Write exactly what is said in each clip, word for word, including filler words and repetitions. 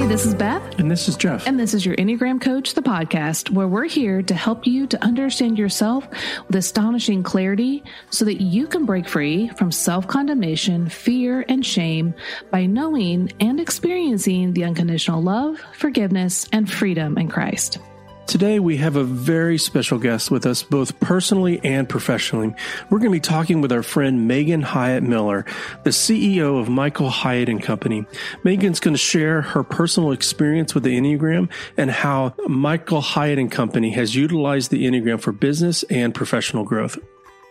this is Beth. And this is Jeff. And this is your Enneagram Coach, the podcast, where we're here to help you to understand yourself with astonishing clarity so that you can break free from self-condemnation, fear, and shame by knowing and experiencing the unconditional love, forgiveness, and freedom in Christ. Today, we have a very special guest with us, both personally and professionally. We're going to be talking with our friend Megan Hyatt Miller, the C E O of Michael Hyatt and Company. Megan's going to share her personal experience with the Enneagram and how Michael Hyatt and Company has utilized the Enneagram for business and professional growth.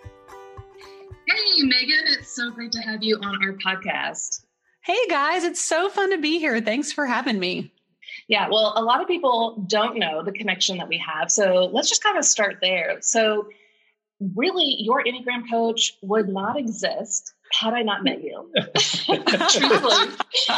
Hey, Megan, it's so great to have you on our podcast. Hey, guys, it's so fun to be here. Thanks for having me. Yeah, well, a lot of people don't know the connection that we have. So let's just kind of start there. So really, your Enneagram coach would not exist had I not met you. Truly.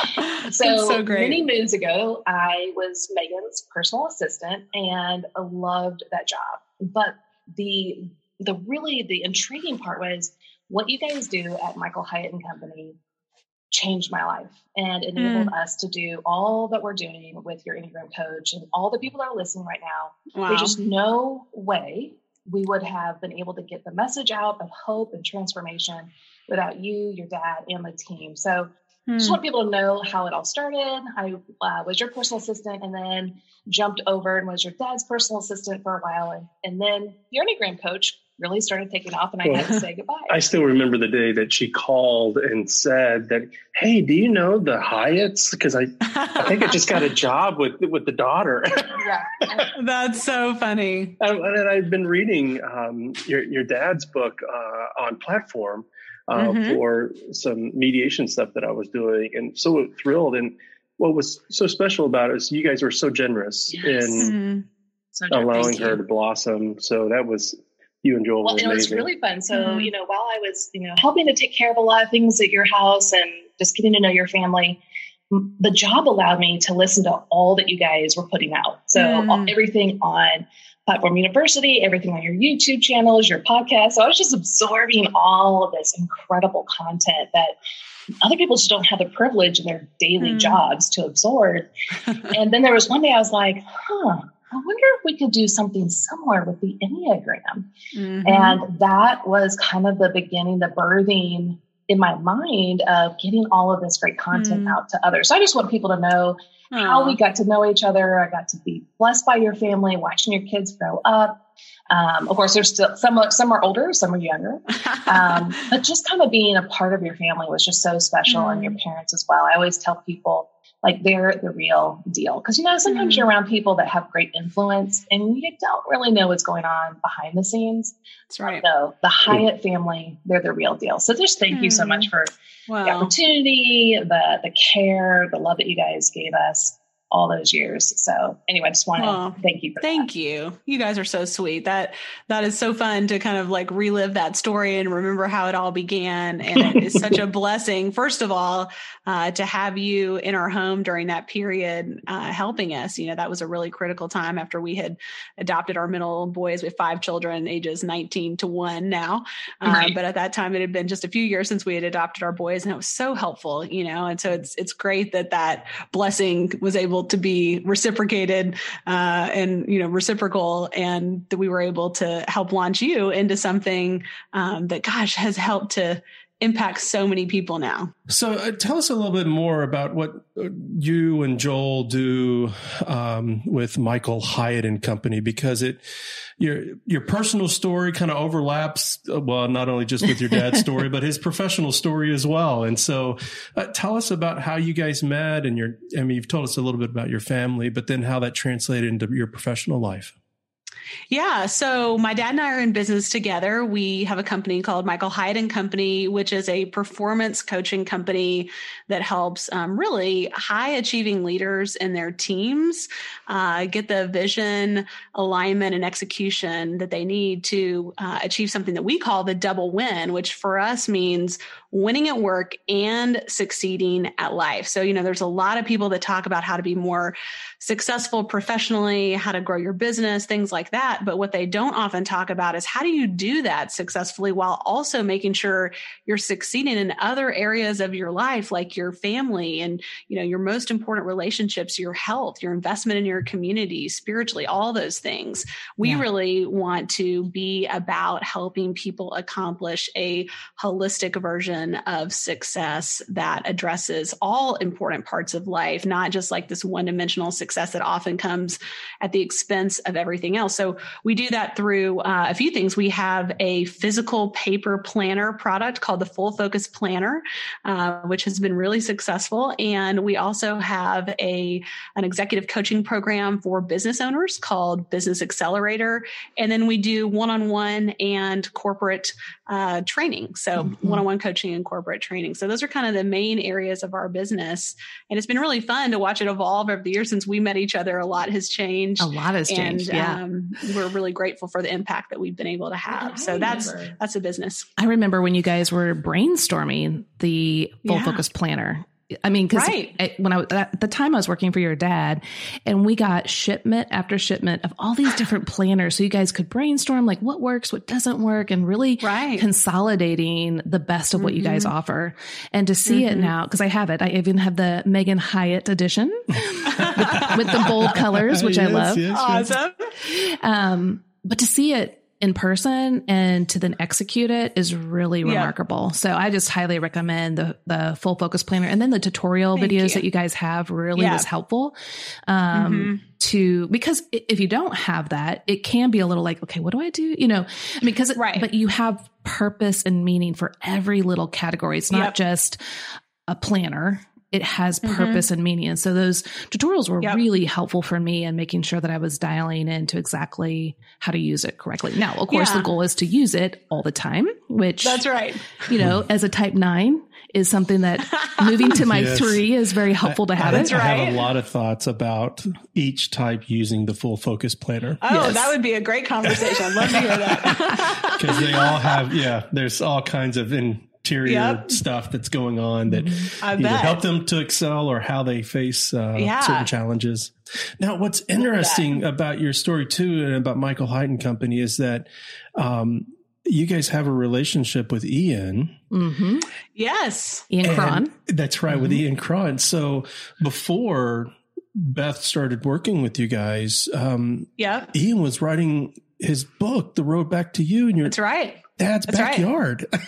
So, so great. Many moons ago, I was Megan's personal assistant and loved that job. But the the really, the intriguing part was what you guys do at Michael Hyatt and Company changed my life and enabled mm. us to do all that we're doing with your Enneagram coach and all the people that are listening right now. Wow. There's just no way we would have been able to get the message out of hope and transformation without you, your dad, and the team. So mm. just want people to know how it all started. I uh, was your personal assistant and then jumped over and was your dad's personal assistant for a while. And, and then your Enneagram coach really started taking off and I well, had to say goodbye. I still remember the day that she called and said that, hey, do you know the Hyatts? Because I, I think I just got a job with with the daughter. Yeah. That's so funny. And, and I've been reading um, your, your dad's book uh, on Platform uh, mm-hmm. for some mediation stuff that I was doing and so thrilled. And what was so special about it is you guys were so generous yes. in mm-hmm. so allowing her to blossom. So that was... You and Joel well, were and it was amazing. really fun. So, mm-hmm. you know, while I was, you know, helping to take care of a lot of things at your house and just getting to know your family, the job allowed me to listen to all that you guys were putting out. So mm-hmm. all, everything on Platform University, everything on your YouTube channels, your podcast. So I was just absorbing all of this incredible content that other people just don't have the privilege in their daily mm-hmm. jobs to absorb. And then there was one day I was like, huh, I wonder if we could do something similar with the Enneagram. Mm-hmm. And that was kind of the beginning, the birthing in my mind of getting all of this great content mm. out to others. So I just want people to know Aww. How we got to know each other. I got to be blessed by your family, watching your kids grow up. Um, of course, there's still some, some are older, some are younger. Um, but just kind of being a part of your family was just so special mm. and your parents as well. I always tell people, like they're the real deal. Cause you know, sometimes mm. you're around people that have great influence and you don't really know what's going on behind the scenes. That's right. So the Hyatt family, they're the real deal. So just thank mm. you so much for wow. the opportunity, the, the care, the love that you guys gave us all those years. So anyway, I just want to oh, thank you for thank that. you. You guys are so sweet. That that is so fun to kind of like relive that story and remember how it all began. And it is such a blessing, first of all, uh, to have you in our home during that period, uh, helping us. You know, that was a really critical time after we had adopted our middle boys with five children, ages nineteen to one now. Uh, right. But at that time, it had been just a few years since we had adopted our boys, and it was so helpful, you know. And so it's it's great that that blessing was able to be reciprocated uh, and, you know, reciprocal, and that we were able to help launch you into something um, that, gosh, has helped to impact so many people now. So uh, tell us a little bit more about what you and Joel do um, with Michael Hyatt and Company, because it your your personal story kind of overlaps, well, not only just with your dad's story, but his professional story as well. And so uh, tell us about how you guys met and your, I mean, you've told us a little bit about your family, but then how that translated into your professional life. Yeah. So my dad and I are in business together. We have a company called Michael Hyatt and Company, which is a performance coaching company that helps um, really high achieving leaders and their teams uh, get the vision, alignment, and execution that they need to uh, achieve something that we call the double win, which for us means winning at work and succeeding at life. So, you know, there's a lot of people that talk about how to be more successful professionally, how to grow your business, things like that. that. But what they don't often talk about is how do you do that successfully while also making sure you're succeeding in other areas of your life, like your family and, you know, your most important relationships, your health, your investment in your community, spiritually, all those things. We yeah. really want to be about helping people accomplish a holistic version of success that addresses all important parts of life, not just like this one-dimensional success that often comes at the expense of everything else. So we do that through uh, a few things. We have a physical paper planner product called the Full Focus Planner, uh, which has been really successful. And we also have a an executive coaching program for business owners called Business Accelerator. And then we do one-on-one and corporate uh, training. So mm-hmm. one-on-one coaching and corporate training. So those are kind of the main areas of our business. And it's been really fun to watch it evolve over the years since we met each other. A lot has changed. A lot has changed. And yeah. um, we're really grateful for the impact that we've been able to have. So that's, that's a business. I remember when you guys were brainstorming the Full yeah. Focus Planner. I mean, because right. when I at the time I was working for your dad, and we got shipment after shipment of all these different planners, so you guys could brainstorm like what works, what doesn't work, and really right. consolidating the best of mm-hmm. what you guys offer. And to see mm-hmm. it now, because I have it, I even have the Megan Hyatt edition with, with the bold colors, which yes, I love. Yes, awesome. Yes. Um, but to see it in person and to then execute it is really remarkable. Yep. So I just highly recommend the, the Full Focus Planner. And then the tutorial Thank videos you. that you guys have really yep. was helpful. Um, mm-hmm. to, because if you don't have that, it can be a little like, okay, what do I do? You know, I mean, cause, right. but you have purpose and meaning for every little category. It's not yep. just a planner. It has purpose mm-hmm. and meaning. And so those tutorials were yep. really helpful for me in making sure that I was dialing into exactly how to use it correctly. Now, of course, yeah. the goal is to use it all the time, which that's right. You know, as a type nine is something that moving to my yes. three is very helpful to have. I, That's I right. have a lot of thoughts about each type using the Full Focus Planner. Oh, yes. That would be a great conversation. I'd love to hear that. Because they all have, yeah, there's all kinds of in, interior yep. stuff that's going on that I either bet. help them to excel or how they face uh, yeah. certain challenges. Now, what's interesting about your story too, and about Michael Hyatt and Company, is that um, you guys have a relationship with Ian. Mm-hmm. Yes. Ian Cron. That's right. Mm-hmm. With Ian Cron. So before Beth started working with you guys, um, yeah. Ian was writing his book, The Road Back to You, in your that's right. dad's that's backyard. Right.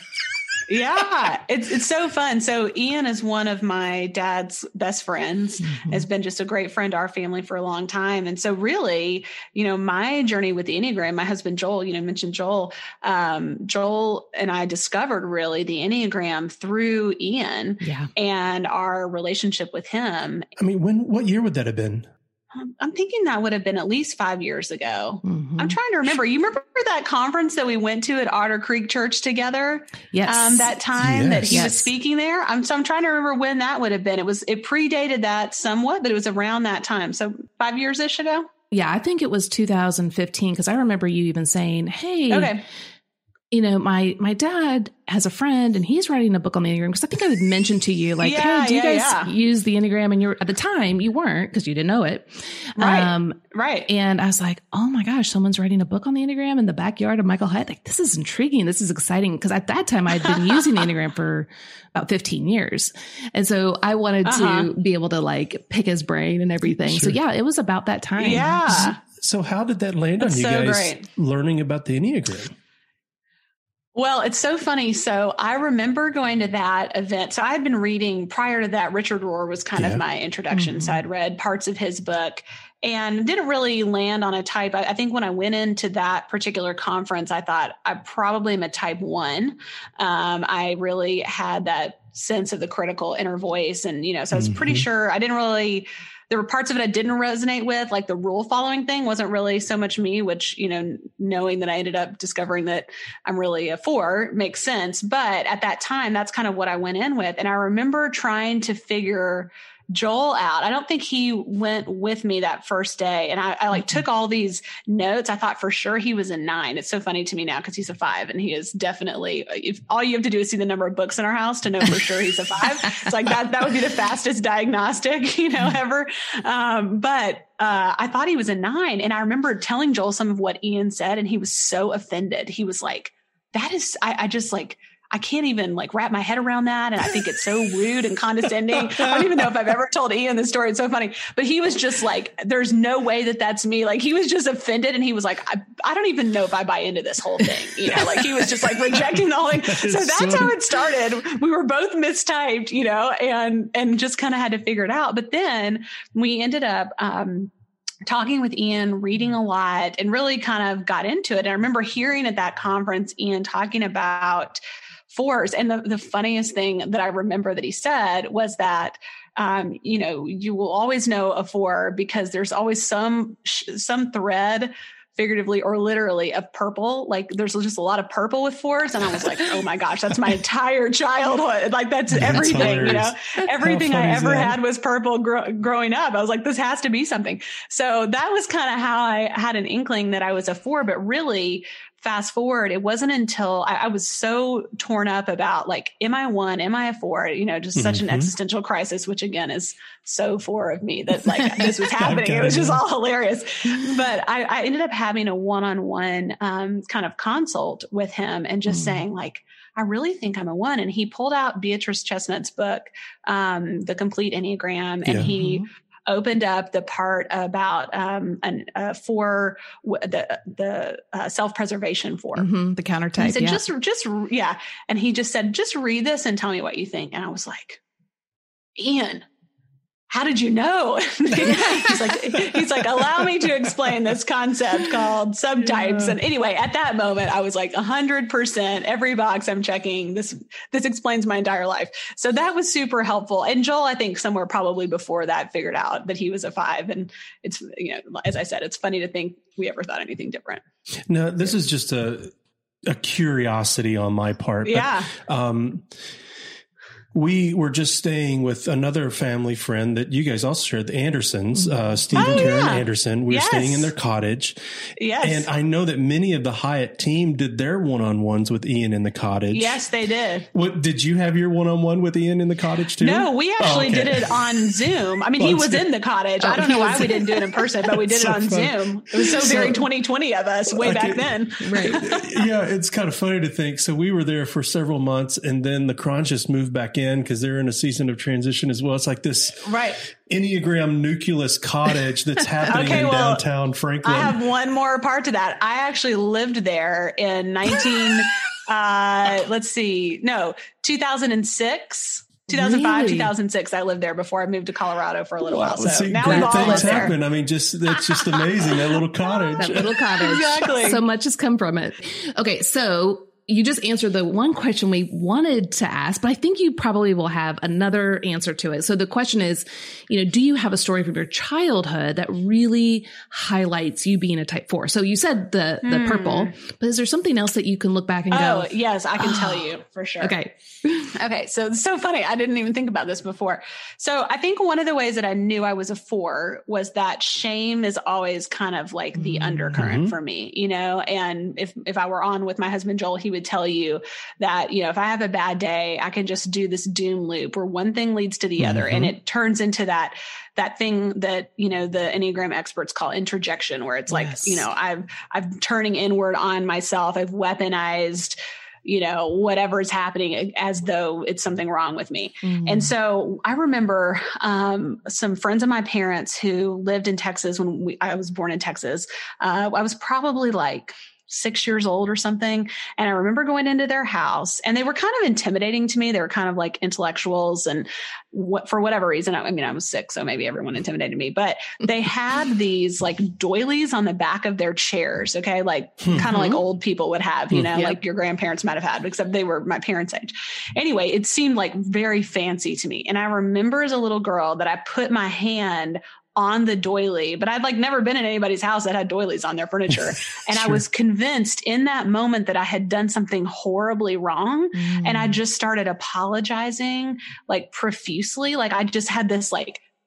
Yeah, it's it's so fun. So Ian is one of my dad's best friends, mm-hmm. has been just a great friend to our family for a long time. And so really, you know, my journey with the Enneagram, my husband, Joel, you know, mentioned Joel, um, Joel and I discovered really the Enneagram through Ian yeah. and our relationship with him. I mean, when, what year would that have been? I'm thinking that would have been at least five years ago. Mm-hmm. I'm trying to remember. You remember that conference that we went to at Otter Creek Church together? Yes. Um, that time yes. that he yes. was speaking there. I'm, so I'm trying to remember when that would have been. It was, it predated that somewhat, but it was around that time. So five years-ish ago. Yeah. I think it was two thousand fifteen. Cause I remember you even saying, hey, okay. you know, my, my dad has a friend and he's writing a book on the Enneagram. Cause I think I had mentioned to you, like, yeah, hey, do you yeah, guys yeah. use the Enneagram? And you're at the time you weren't, cause you didn't know it. Right. Um, right. And I was like, oh my gosh, someone's writing a book on the Enneagram in the backyard of Michael Hyatt. Like, this is intriguing. This is exciting. Cause at that time I'd been using the Enneagram for about fifteen years. And so I wanted uh-huh. to be able to like pick his brain and everything. Sure. So yeah, it was about that time. Yeah. So how did that land That's on you so guys great. learning about the Enneagram? Well, it's so funny. So I remember going to that event. So I had been reading prior to that, Richard Rohr was kind yeah. of my introduction. Mm-hmm. So I'd read parts of his book and didn't really land on a type. I, I think when I went into that particular conference, I thought I probably am a type one. Um, I really had that sense of the critical inner voice. And, you know, so I was mm-hmm. pretty sure I didn't really, there were parts of it I didn't resonate with, like the rule following thing wasn't really so much me, which, you know, knowing that I ended up discovering that I'm really a four makes sense. But at that time, that's kind of what I went in with. And I remember trying to figure Joel out. I don't think he went with me that first day. And I, I like took all these notes. I thought for sure he was a nine. It's so funny to me now because he's a five and he is definitely, if all you have to do is see the number of books in our house to know for sure he's a five. It's like that, that would be the fastest diagnostic, you know, ever. Um, but uh, I thought he was a nine. And I remember telling Joel some of what Ian said, and he was so offended. He was like, that is, I, I just like, I can't even like wrap my head around that. And I think it's so rude and condescending. I don't even know if I've ever told Ian this story. It's so funny, but he was just like, there's no way that that's me. Like he was just offended. And he was like, I, I don't even know if I buy into this whole thing. You know, like he was just like rejecting the whole thing. That so that's so... how it started. We were both mistyped, you know, and, and just kind of had to figure it out. But then we ended up, um, talking with Ian, reading a lot, and really kind of got into it. And I remember hearing at that conference, Ian talking about fours. And the, the funniest thing that I remember that he said was that, um, you know, you will always know a four because there's always some, some thread, figuratively or literally, of purple. Like there's just a lot of purple with fours. And I was like, oh my gosh, that's my entire childhood. Like that's, that's everything, hilarious. You know, everything I ever had was purple gro- growing up. I was like, this has to be something. So that was kind of how I had an inkling that I was a four, but really, fast forward, it wasn't until I, I was so torn up about like, am I one? Am I a four? You know, just such mm-hmm. an existential crisis, which again is so four of me that like this was happening. Okay, it was just yeah. all hilarious. But I, I ended up having a one-on-one um, kind of consult with him and just mm. saying like, I really think I'm a one. And he pulled out Beatrice Chestnut's book, um, The Complete Enneagram, and yeah. he mm-hmm. opened up the part about um, an, uh, for w- the the uh, self-preservation for mm-hmm, the counter type. He said, yeah. just, just, yeah. And he just said, just read this and tell me what you think. And I was like, Ian, how did you know? he's like, he's like, allow me to explain this concept called subtypes. Yeah. And anyway, at that moment, I was like a hundred percent every box I'm checking. This, this explains my entire life. So that was super helpful. And Joel, I think somewhere probably before that figured out that he was a five. And it's, you know, as I said, it's funny to think we ever thought anything different. No, this is just a, a curiosity on my part. Yeah. But, um, we were just staying with another family friend that you guys also shared, the Andersons, uh, Steve oh, and Karen yeah. Anderson. We yes. were staying in their cottage. Yes. And I know that many of the Hyatt team did their one-on-ones with Ian in the cottage. Yes, they did. What, did you have your one-on-one with Ian in the cottage too? No, we actually oh, okay. did it on Zoom. I mean, he was in the cottage. Oh, I don't know why we didn't do it in person, but we did so it on fun. Zoom. It was so, so very twenty twenty of us way okay. back then. Right. Yeah, it's kind of funny to think. So we were there for several months, and then the Cronches moved back in because they're in a season of transition as well. It's like this right. Enneagram nucleus cottage that's happening okay, in well, downtown Franklin. I have one more part to that. I actually lived there in nineteen, uh, let's see, no, two thousand six. two thousand five, really? two thousand six. I lived there before I moved to Colorado for a little wow. while. So See, now we've all lived there. Happen. I mean, just that's just amazing. That little cottage. That little cottage. Exactly. So much has come from it. Okay, so you just answered the one question we wanted to ask, but I think you probably will have another answer to it. So the question is, you know, do you have a story from your childhood that really highlights you being a type four? So you said the, the mm. purple, but is there something else that you can look back and oh, go? Oh, yes, I can oh. tell you for sure. Okay. Okay. So it's so funny. I didn't even think about this before. So I think one of the ways that I knew I was a four was that shame is always kind of like the mm-hmm. undercurrent for me, you know, and if, if I were on with my husband, Joel, he would tell you that, you know, if I have a bad day, I can just do this doom loop where one thing leads to the mm-hmm. other. And it turns into that, that thing that, you know, the Enneagram experts call introjection, where it's like, yes. you know, I've, I'm turning inward on myself. I've weaponized, you know, whatever is happening as though it's something wrong with me. Mm-hmm. And so I remember um, some friends of my parents who lived in Texas when we, I was born in Texas. Uh, I was probably like six years old or something. And I remember going into their house and they were kind of intimidating to me. They were kind of like intellectuals and what, for whatever reason, I, I mean, I was six, so maybe everyone intimidated me, but they had these like doilies on the back of their chairs. Okay. Like mm-hmm. kind of like old people would have, you know, yep. like your grandparents might've had, except they were my parents' age. Anyway, it seemed like very fancy to me. And I remember as a little girl that I put my hand on the doily, but I'd like never been in anybody's house that had doilies on their furniture. And sure. I was convinced in that moment that I had done something horribly wrong. Mm. And I just started apologizing like profusely. Like I just had this like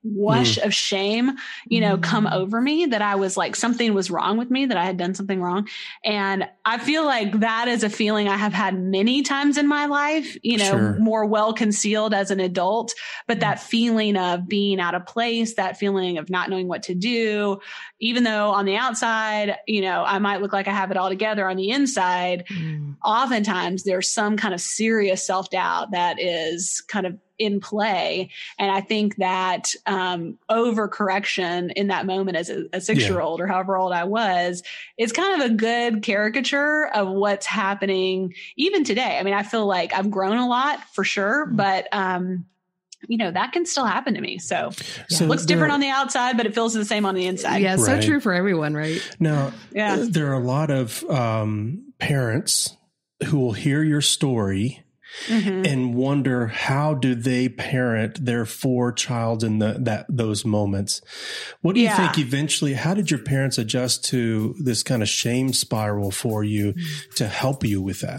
whoosh mm. of shame, you know, mm. come over me, that I was like, something was wrong with me, that I had done something wrong. And I feel like that is a feeling I have had many times in my life, you know, sure. more well concealed as an adult, but mm. that feeling of being out of place, that feeling of not knowing what to do, even though on the outside, you know, I might look like I have it all together, on the inside, mm. oftentimes there's some kind of serious self-doubt that is kind of in play. And I think that um, overcorrection in that moment as a, a six-year-old yeah. or however old I was, is kind of a good caricature of what's happening even today. I mean, I feel like I've grown a lot for sure, mm. but um, you know, that can still happen to me. So, yeah, so it looks different on the outside, but it feels the same on the inside. Yeah, right. so true for everyone, right? Now, yeah. there are a lot of um, parents who will hear your story Mm-hmm. and wonder, how do they parent their four child in the, that, those moments? What do you yeah. think eventually, how did your parents adjust to this kind of shame spiral for you mm-hmm. to help you with that?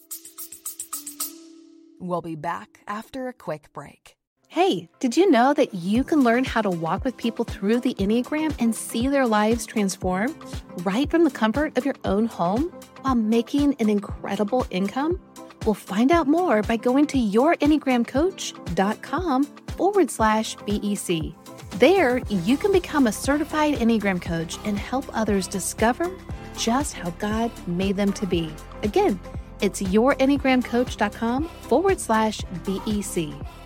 We'll be back after a quick break. Hey, did you know that you can learn how to walk with people through the Enneagram and see their lives transform right from the comfort of your own home while making an incredible income? We'll find out more by going to yourenneagramcoach.com forward slash BEC. There, you can become a certified Enneagram coach and help others discover just how God made them to be. Again, it's yourenneagramcoach.com forward slash BEC.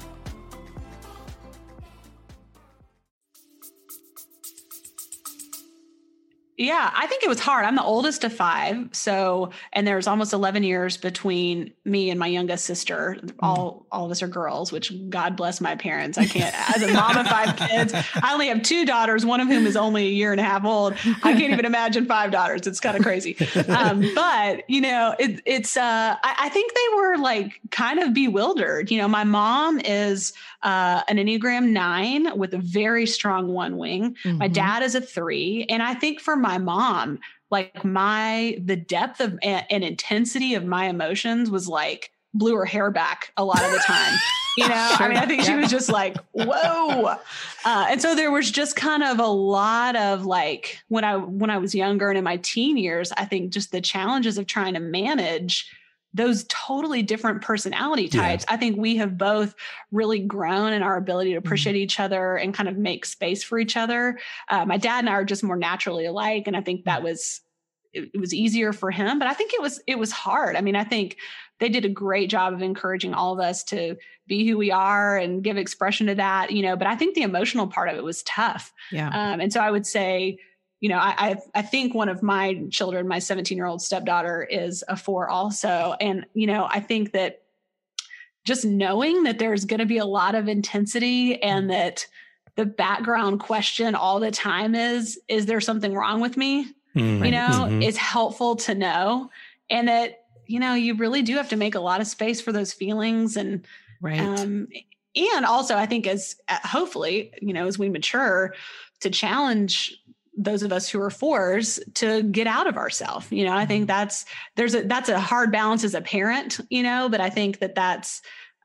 Yeah, I think it was hard. I'm the oldest of five. So, and there's almost eleven years between me and my youngest sister. All, all of us are girls, which God bless my parents. I can't, as a mom of five kids, I only have two daughters, one of whom is only a year and a half old. I can't even imagine five daughters. It's kind of crazy. Um, but you know, it, it's, uh, I, I think they were like kind of bewildered. You know, my mom is uh, an Enneagram nine with a very strong one wing. Mm-hmm. My dad is a three. And I think for my mom, like my, the depth of and, and intensity of my emotions was like, blew her hair back a lot of the time. You know, sure. I mean, I think yeah. she was just like, whoa. Uh, and so there was just kind of a lot of like, when I, when I was younger and in my teen years, I think just the challenges of trying to manage those totally different personality types. Yeah. I think we have both really grown in our ability to appreciate mm-hmm. each other and kind of make space for each other. Uh, my dad and I are just more naturally alike. And I think that was, it, it was easier for him, but I think it was, it was hard. I mean, I think they did a great job of encouraging all of us to be who we are and give expression to that, you know, but I think the emotional part of it was tough. Yeah. Um, and so I would say, you know, I, I I think one of my children, my seventeen-year-old stepdaughter, is a four also. And, you know, I think that just knowing that there's going to be a lot of intensity and that the background question all the time is, is there something wrong with me? Mm-hmm. You know, mm-hmm. is helpful to know. And that, you know, you really do have to make a lot of space for those feelings. And, right. um, and also I think as hopefully, you know, as we mature, to challenge those of us who are fours to get out of ourselves. You know, I think that's, there's a, that's a hard balance as a parent, you know, but I think that that's,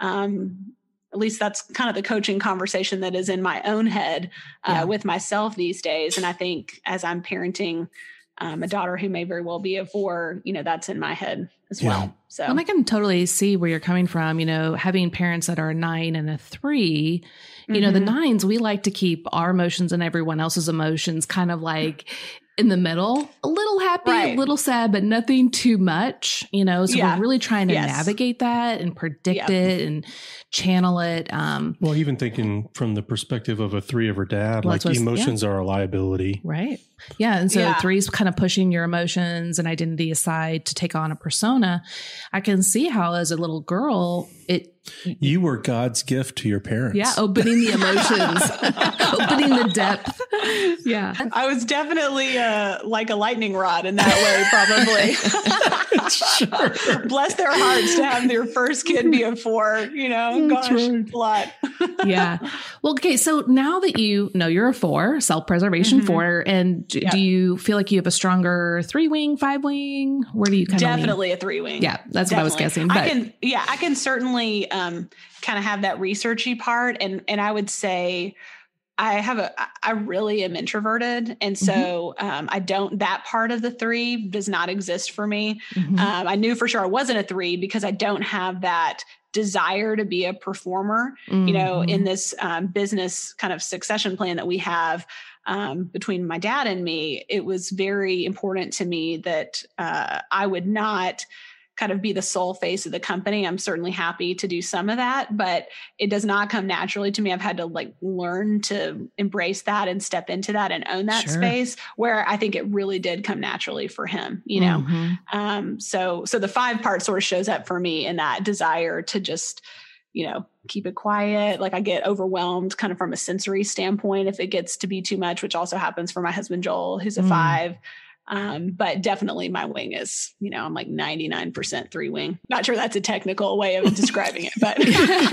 um, at least that's kind of the coaching conversation that is in my own head uh, yeah. with myself these days. And I think as I'm parenting um, a daughter who may very well be a four, you know, that's in my head as yeah. well. So, and I can totally see where you're coming from, you know, having parents that are a nine and a three. You mm-hmm. know, the nines, we like to keep our emotions and everyone else's emotions kind of like in the middle, a little happy, right. a little sad, but nothing too much, you know, so yeah. we're really trying to yes. navigate that and predict yep. it and channel it. Um, well, even thinking from the perspective of a three of her dad, well, like emotions yeah. are a liability. Right. Yeah. And so yeah. three's kind of pushing your emotions and identity aside to take on a persona. I can see how as a little girl, it, you were God's gift to your parents. Yeah. Opening the emotions, opening the depth. Yeah. I was definitely uh, like a lightning rod in that way, probably. Sure. Bless their hearts to have their first kid be a four, you know, That's gosh, right. a lot. Yeah. Well, okay. So now that you know you're a four, self-preservation mm-hmm. four, and d- yep. do you feel like you have a stronger three wing, five wing? Where do you kind of Definitely lean? a three wing. Yeah. That's Definitely. what I was guessing. But. I can, yeah, I can certainly um, kind of have that researchy part. And, and I would say, I have a, I really am introverted. And so mm-hmm. um, I don't, that part of the three does not exist for me. Mm-hmm. Um, I knew for sure I wasn't a three because I don't have that desire to be a performer, mm-hmm. you know, in this um, business kind of succession plan that we have um, between my dad and me. It was very important to me that uh, I would not kind of be the sole face of the company. I'm certainly happy to do some of that, but it does not come naturally to me. I've had to like learn to embrace that and step into that and own that sure. space, where I think it really did come naturally for him, you know? Mm-hmm. Um, so, so the five part sort of shows up for me in that desire to just, you know, keep it quiet. Like I get overwhelmed kind of from a sensory standpoint if it gets to be too much, which also happens for my husband, Joel, who's a mm. five. Um, but definitely my wing is, you know, I'm like ninety-nine percent three wing. Not sure that's a technical way of describing it, but. No,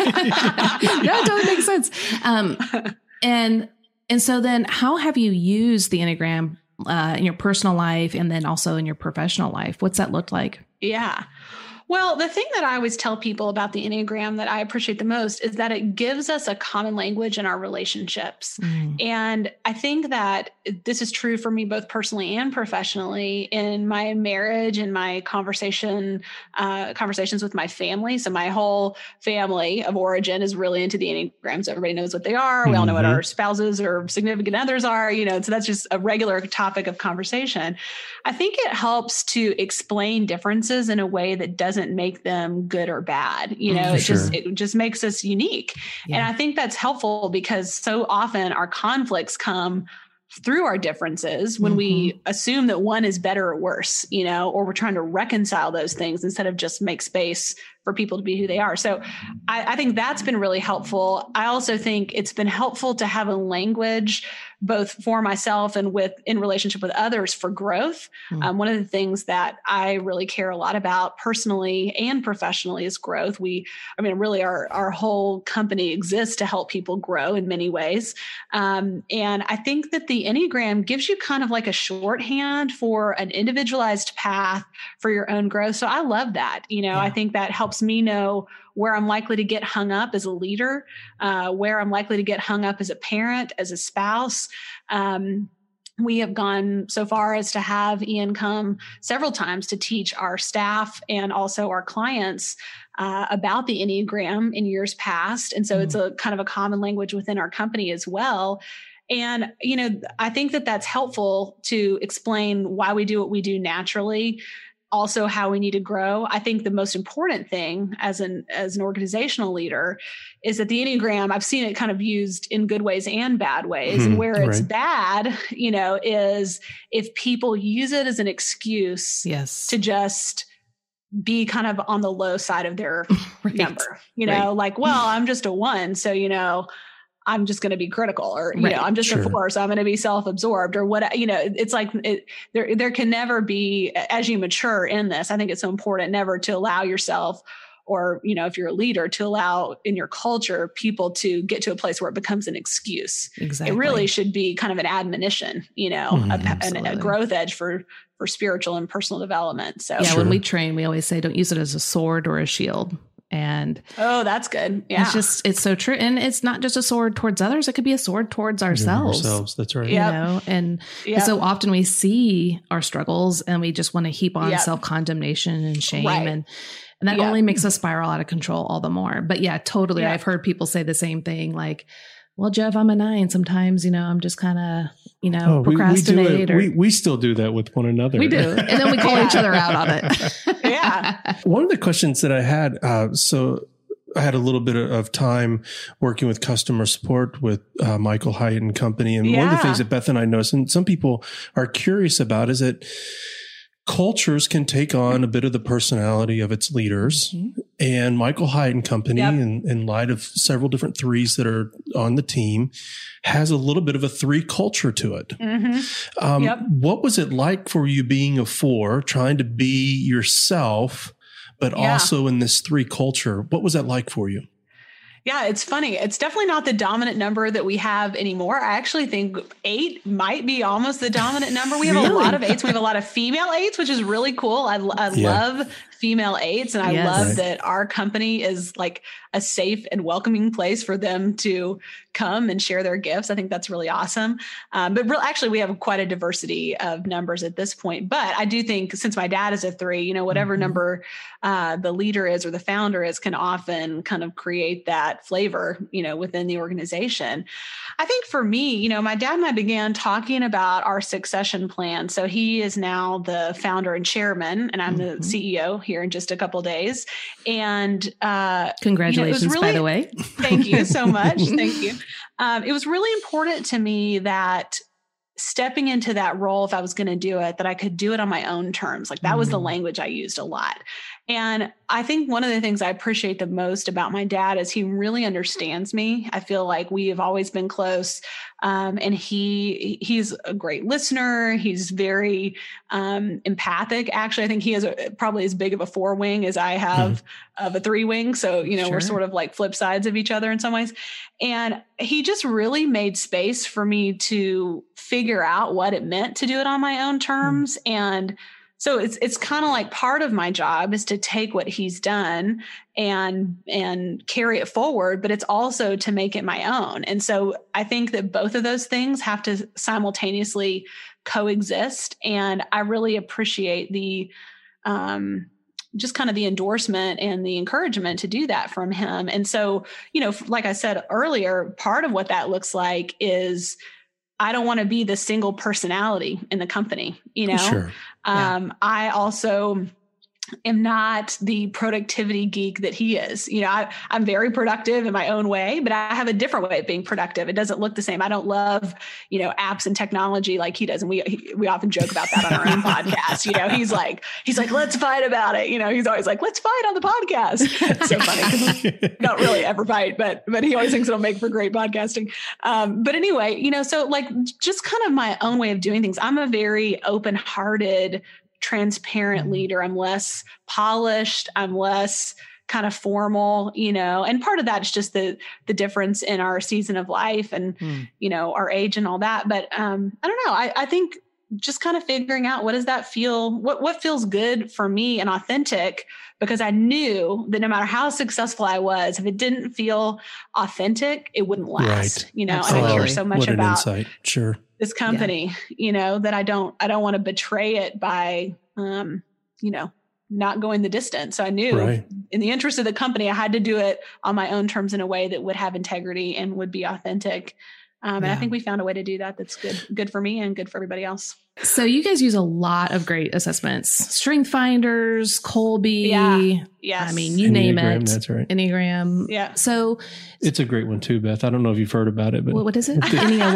it totally makes sense. Um, and, and so then how have you used the Enneagram, uh, in your personal life and then also in your professional life? What's that looked like? Yeah. Well, the thing that I always tell people about the Enneagram that I appreciate the most is that it gives us a common language in our relationships. Mm. And I think that this is true for me, both personally and professionally in my marriage and my conversation, uh, conversations with my family. So my whole family of origin is really into the Enneagram. So everybody knows what they are. We mm-hmm. all know what our spouses or significant others are, you know, so that's just a regular topic of conversation. I think it helps to explain differences in a way that doesn't make them good or bad. You know, it sure. just, it just makes us unique. Yeah. And I think that's helpful because so often our conflicts come through our differences when mm-hmm. we assume that one is better or worse, you know, or we're trying to reconcile those things instead of just make space for people to be who they are. So I, I think that's been really helpful. I also think it's been helpful to have a language both for myself and with in relationship with others for growth. Mm. Um, one of the things that I really care a lot about personally and professionally is growth. We, I mean, really our, our whole company exists to help people grow in many ways. Um, and I think that the Enneagram gives you kind of like a shorthand for an individualized path for your own growth. So I love that. You know, yeah. I think that helps me know where I'm likely to get hung up as a leader, uh, where I'm likely to get hung up as a parent, as a spouse. Um, we have gone so far as to have Ian come several times to teach our staff and also our clients uh, about the Enneagram in years past. And so mm. it's a kind of a common language within our company as well. And, you know, I think that that's helpful to explain why we do what we do naturally. Also how we need to grow. I think the most important thing as an as an organizational leader is that the Enneagram, I've seen it kind of used in good ways and bad ways. Mm-hmm, and where it's right. bad, you know, is if people use it as an excuse yes. to just be kind of on the low side of their right. number, you know, right. like, well, I'm just a one. So, you know, I'm just going to be critical or, you right, know, I'm just sure. a four, so I'm going to be self-absorbed or what, you know, it's like it, there, there can never be, as you mature in this, I think it's so important never to allow yourself or, you know, if you're a leader to allow in your culture, people to get to a place where it becomes an excuse. Exactly. It really should be kind of an admonition, you know, mm, a, a, a growth edge for, for spiritual and personal development. So yeah, sure. when we train, we always say, don't use it as a sword or a shield. And oh, that's good. Yeah. It's just, it's so true. And it's not just a sword towards others. It could be a sword towards ourselves. ourselves. That's right. You yep. know, and yep. so often we see our struggles and we just want to heap on yep. self-condemnation and shame. Right. And, and that yep. only makes us spiral out of control all the more. But yeah, totally. Yep. I've heard people say the same thing. Like, well, Jeff, I'm a nine. Sometimes, you know, I'm just kind of, you know, oh, procrastinate. We, we, or, we, we still do that with one another. We do. And then we call yeah. each other out on it. yeah. One of the questions that I had, uh, so I had a little bit of time working with customer support with uh, Michael Hyatt and Company. And yeah. one of the things that Beth and I noticed, and some people are curious about, is that cultures can take on a bit of the personality of its leaders. Mm-hmm. And Michael Hyatt and Company, yep. in, in light of several different threes that are on the team, has a little bit of a three culture to it. Mm-hmm. Um, yep. What was it like for you being a four, trying to be yourself, but yeah. also in this three culture? What was that like for you? Yeah, it's funny. It's definitely not the dominant number that we have anymore. I actually think eight might be almost the dominant number. We have really? a lot of eights. We have a lot of female eights, which is really cool. I, I yeah. love female eights. And I Yes. love Right. that our company is like a safe and welcoming place for them to come and share their gifts. I think that's really awesome. Um, but real, actually, we have quite a diversity of numbers at this point. But I do think since my dad is a three, you know, whatever Mm-hmm. number uh, the leader is or the founder is can often kind of create that flavor, you know, within the organization. I think for me, you know, my dad and I began talking about our succession plan. So he is now the founder and chairman, and I'm Mm-hmm. the C E O here in just a couple of days. And uh, Congratulations, you know, it was by really- the way. Thank you so much. Thank you. Um, it was really important to me that stepping into that role, if I was going to do it, that I could do it on my own terms. Like that was the Mhm. language I used a lot. And I think one of the things I appreciate the most about my dad is he really understands me. I feel like we have always been close. Um, and he, he's a great listener. He's very um, empathic. Actually, I think he has a, probably as big of a four wing as I have of a three wing. So, you know, Sure. we're sort of like flip sides of each other in some ways. And he just really made space for me to figure out what it meant to do it on my own terms. Mm. And so it's it's kind of like part of my job is to take what he's done and and carry it forward, but it's also to make it my own. And so I think that both of those things have to simultaneously coexist. And I really appreciate the um just kind of the endorsement and the encouragement to do that from him. And so, you know, like I said earlier, part of what that looks like is I don't want to be the single personality in the company, you know? Sure. Um, I also am not the productivity geek that he is. You know, I, I'm very productive in my own way, but I have a different way of being productive. It doesn't look the same. I don't love, you know, apps and technology like he does. And we, he, we often joke about that on our own podcast. You know, he's like, he's like, let's fight about it. You know, he's always like, let's fight on the podcast. It's so funny because we don't really ever fight, but, but he always thinks it'll make for great podcasting. Um, but anyway, you know, so like just kind of my own way of doing things. I'm a very open-hearted, transparent leader. I'm less polished. I'm less kind of formal, you know, and part of that is just the, the difference in our season of life and, mm. you know, our age and all that. But um, I don't know. I, I think just kind of figuring out what does that feel, what, what feels good for me and authentic, because I knew that no matter how successful I was, if it didn't feel authentic, it wouldn't last, right. you know, Absolutely. and I care so much what an about insight. Sure. this company, yeah. you know, that I don't, I don't want to betray it by, um, you know, not going the distance. So I knew right. in the interest of the company, I had to do it on my own terms in a way that would have integrity and would be authentic. Um, and yeah. I think we found a way to do that. That's good, good for me and good for everybody else. So you guys use a lot of great assessments, Strength Finders, Kolbe. Yeah. Yes. I mean, you Enneagram, name it. That's right. Enneagram. Yeah. So it's a great one too, Beth. I don't know if you've heard about it, but what, what is it? Ennea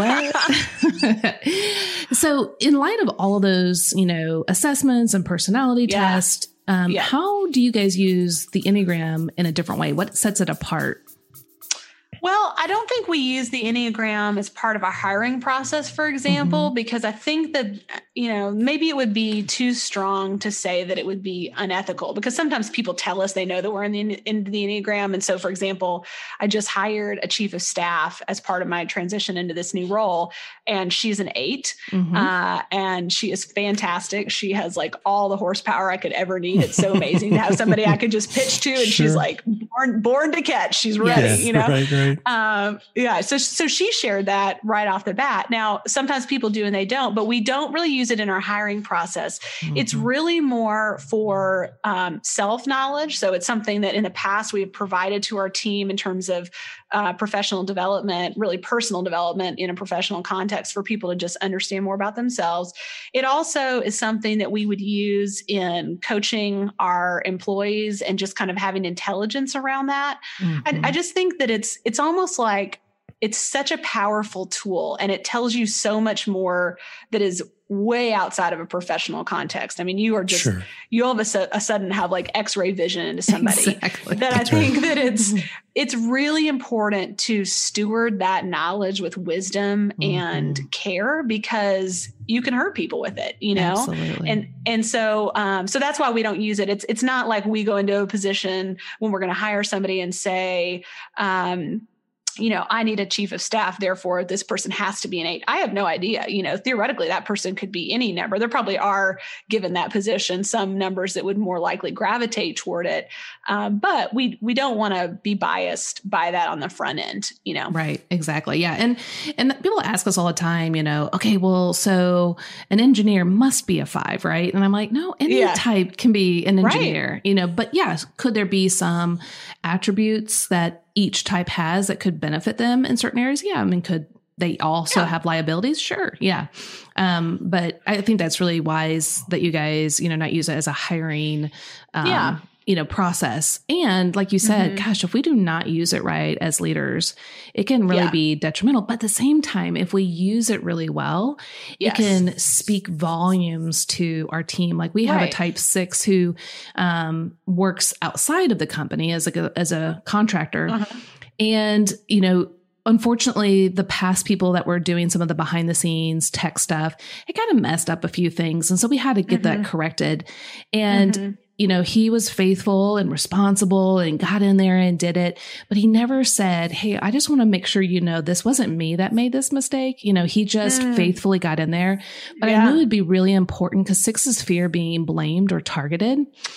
what? So in light of all of those, you know, assessments and personality yeah. tests, um, yeah. how do you guys use the Enneagram in a different way? What sets it apart? Well, I don't think we use the Enneagram as part of our hiring process, for example, mm-hmm. because I think that, you know, maybe it would be too strong to say that it would be unethical, because sometimes people tell us they know that we're in the, in the Enneagram. And so, for example, I just hired a chief of staff as part of my transition into this new role, and she's an eight, mm-hmm. uh, and she is fantastic. She has like all the horsepower I could ever need. It's so amazing to have somebody I could just pitch to, and sure. she's like born, born to catch. She's ready, yes, you know? Right, right. Um, yeah. So, so she shared that right off the bat. Now, sometimes people do and they don't, but we don't really use it in our hiring process. Mm-hmm. It's really more for um, self-knowledge. So it's something that in the past we've provided to our team in terms of uh, professional development, really personal development in a professional context for people to just understand more about themselves. It also is something that we would use in coaching our employees and just kind of having intelligence around that. Mm-hmm. I, I just think that it's, it's almost like it's such a powerful tool, and it tells you so much more that is way outside of a professional context. I mean, you are just, sure. you all of a, su- a sudden have like X-ray vision into somebody exactly. that That's I think right. that it's, it's really important to steward that knowledge with wisdom mm-hmm. and care, because you can hurt people with it, you know? Absolutely. And, and so, um, so that's why we don't use it. It's, it's not like we go into a position when we're going to hire somebody and say, um, you know, I need a chief of staff, therefore this person has to be an eight. I have no idea. You know, theoretically, that person could be any number. There probably are, given that position, some numbers that would more likely gravitate toward it. Um, but we we don't want to be biased by that on the front end, you know? Right. Exactly. Yeah. And, and people ask us all the time, you know, okay, well, so an engineer must be a five, right? And I'm like, no, any Yeah. type can be an engineer, Right. you know, but yes, could there be some attributes that each type has that could benefit them in certain areas? Yeah. I mean, could they also Yeah. have liabilities? Sure. Yeah. Um, but I think that's really wise that you guys, you know, not use it as a hiring, um, Yeah. you know, process. And like you said, Mhm. gosh, if we do not use it right as leaders, it can really Yeah. be detrimental. But at the same time, if we use it really well, Yes. it can speak volumes to our team. Like we have Right. a type six who um, works outside of the company as a, as a contractor. Uh-huh. And, you know, unfortunately, the past people that were doing some of the behind the scenes tech stuff, it kind of messed up a few things. And so we had to get Mhm. that corrected. And, Mhm. you know, he was faithful and responsible and got in there and did it, but he never said, hey, I just want to make sure you know this wasn't me that made this mistake. You know, he just Mm. faithfully got in there. But Yeah. I knew it'd be really important because sixes fear being blamed or targeted.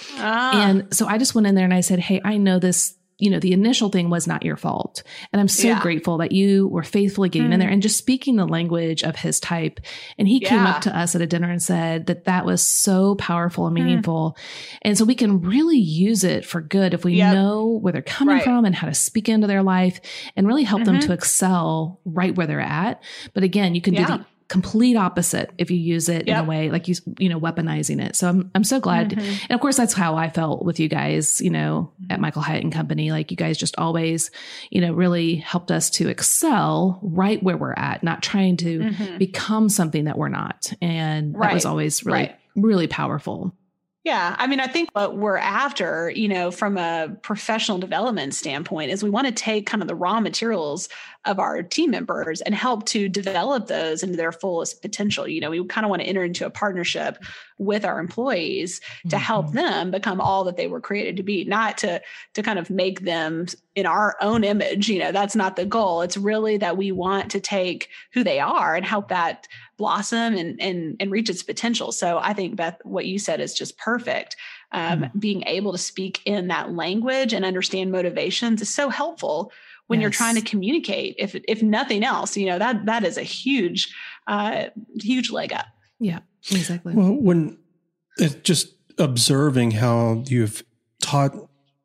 Ah. And so I just went in there and I said, hey, I know this, you know, the initial thing was not your fault. And I'm so Yeah. grateful that you were faithfully getting in Hmm. there and just speaking the language of his type. And he came Yeah. up to us at a dinner and said that that was so powerful and Hmm. meaningful. And so we can really use it for good if we Yep. know where they're coming Right. from and how to speak into their life and really help them Mhm. to excel right where they're at. But again, you can Yeah. do the complete opposite if you use it in Yep. a way like you you know weaponizing it. So I'm I'm so glad, Mhm. and of course that's how I felt with you guys. You know, at Michael Hyatt and Company, like you guys just always, you know, really helped us to excel right where we're at, not trying to Mhm. become something that we're not, and that was Right. always really Right. really powerful. Yeah. I mean, I think what we're after, you know, from a professional development standpoint is we want to take kind of the raw materials of our team members and help to develop those into their fullest potential. You know, we kind of want to enter into a partnership with our employees to help Mhm. them become all that they were created to be, not to, to kind of make them in our own image. You know, that's not the goal. It's really that we want to take who they are and help that blossom and, and, and reach its potential. So I think, Beth, what you said is just perfect. Um, Mm. Being able to speak in that language and understand motivations is so helpful when you're Yes. trying to communicate. If, if nothing else, you know, that, that is a huge, uh, huge leg up. Yeah, exactly. Well, when it's just observing how you've taught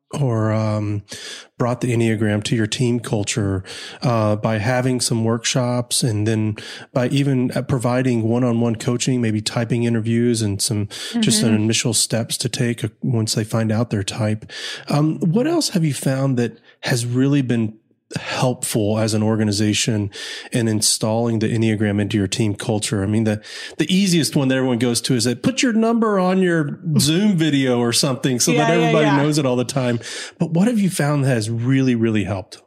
or um, brought the Enneagram to your team culture uh, by having some workshops and then by even providing one-on-one coaching, maybe typing interviews and some just an initial steps to take once they find out their type. Um, what else have you found that has really been helpful as an organization in installing the Enneagram into your team culture? I mean, the, the easiest one that everyone goes to is that put your number on your Zoom video or something so Yeah, that yeah, everybody yeah. knows it all the time. But what have you found that has really, really helped?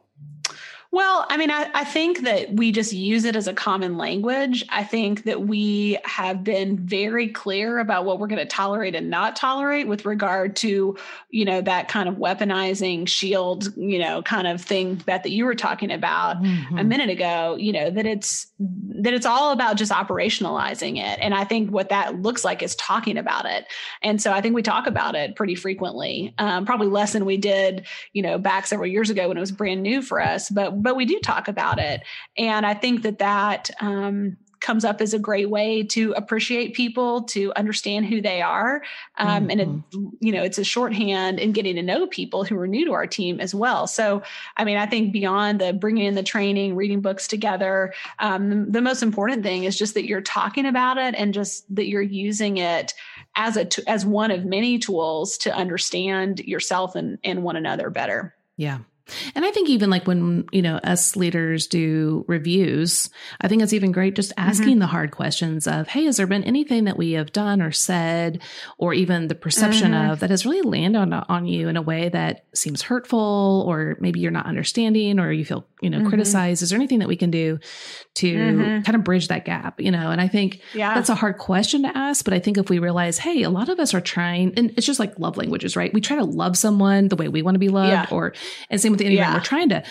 Well, I mean, I, I think that we just use it as a common language. I think that we have been very clear about what we're going to tolerate and not tolerate with regard to, you know, that kind of weaponizing shield, you know, kind of thing, Beth, that you were talking about Mhm. a minute ago, you know, that it's, that it's all about just operationalizing it. And I think what that looks like is talking about it. And so I think we talk about it pretty frequently, um, probably less than we did, you know, back several years ago when it was brand new for us, but but we do talk about it. And I think that that um, comes up as a great way to appreciate people, to understand who they are. Um, And, it, you know, it's a shorthand in getting to know people who are new to our team as well. So, I mean, I think beyond the bringing in the training, reading books together, um, the most important thing is just that you're talking about it and just that you're using it as a, t- as one of many tools to understand yourself and, and one another better. Yeah. And I think even like when, you know, us leaders do reviews, I think it's even great just asking mm-hmm. the hard questions of, hey, has there been anything that we have done or said, or even the perception mm-hmm. of that has really landed on, on you in a way that seems hurtful, or maybe you're not understanding, or you feel, you know, mm-hmm. criticized? Is there anything that we can do to mm-hmm. kind of bridge that gap, you know? And I think yeah. that's a hard question to ask, but I think if we realize, hey, a lot of us are trying, and it's just like love languages, right? We try to love someone the way we want to be loved, yeah. or, and same with the Enneagram, yeah. we're trying to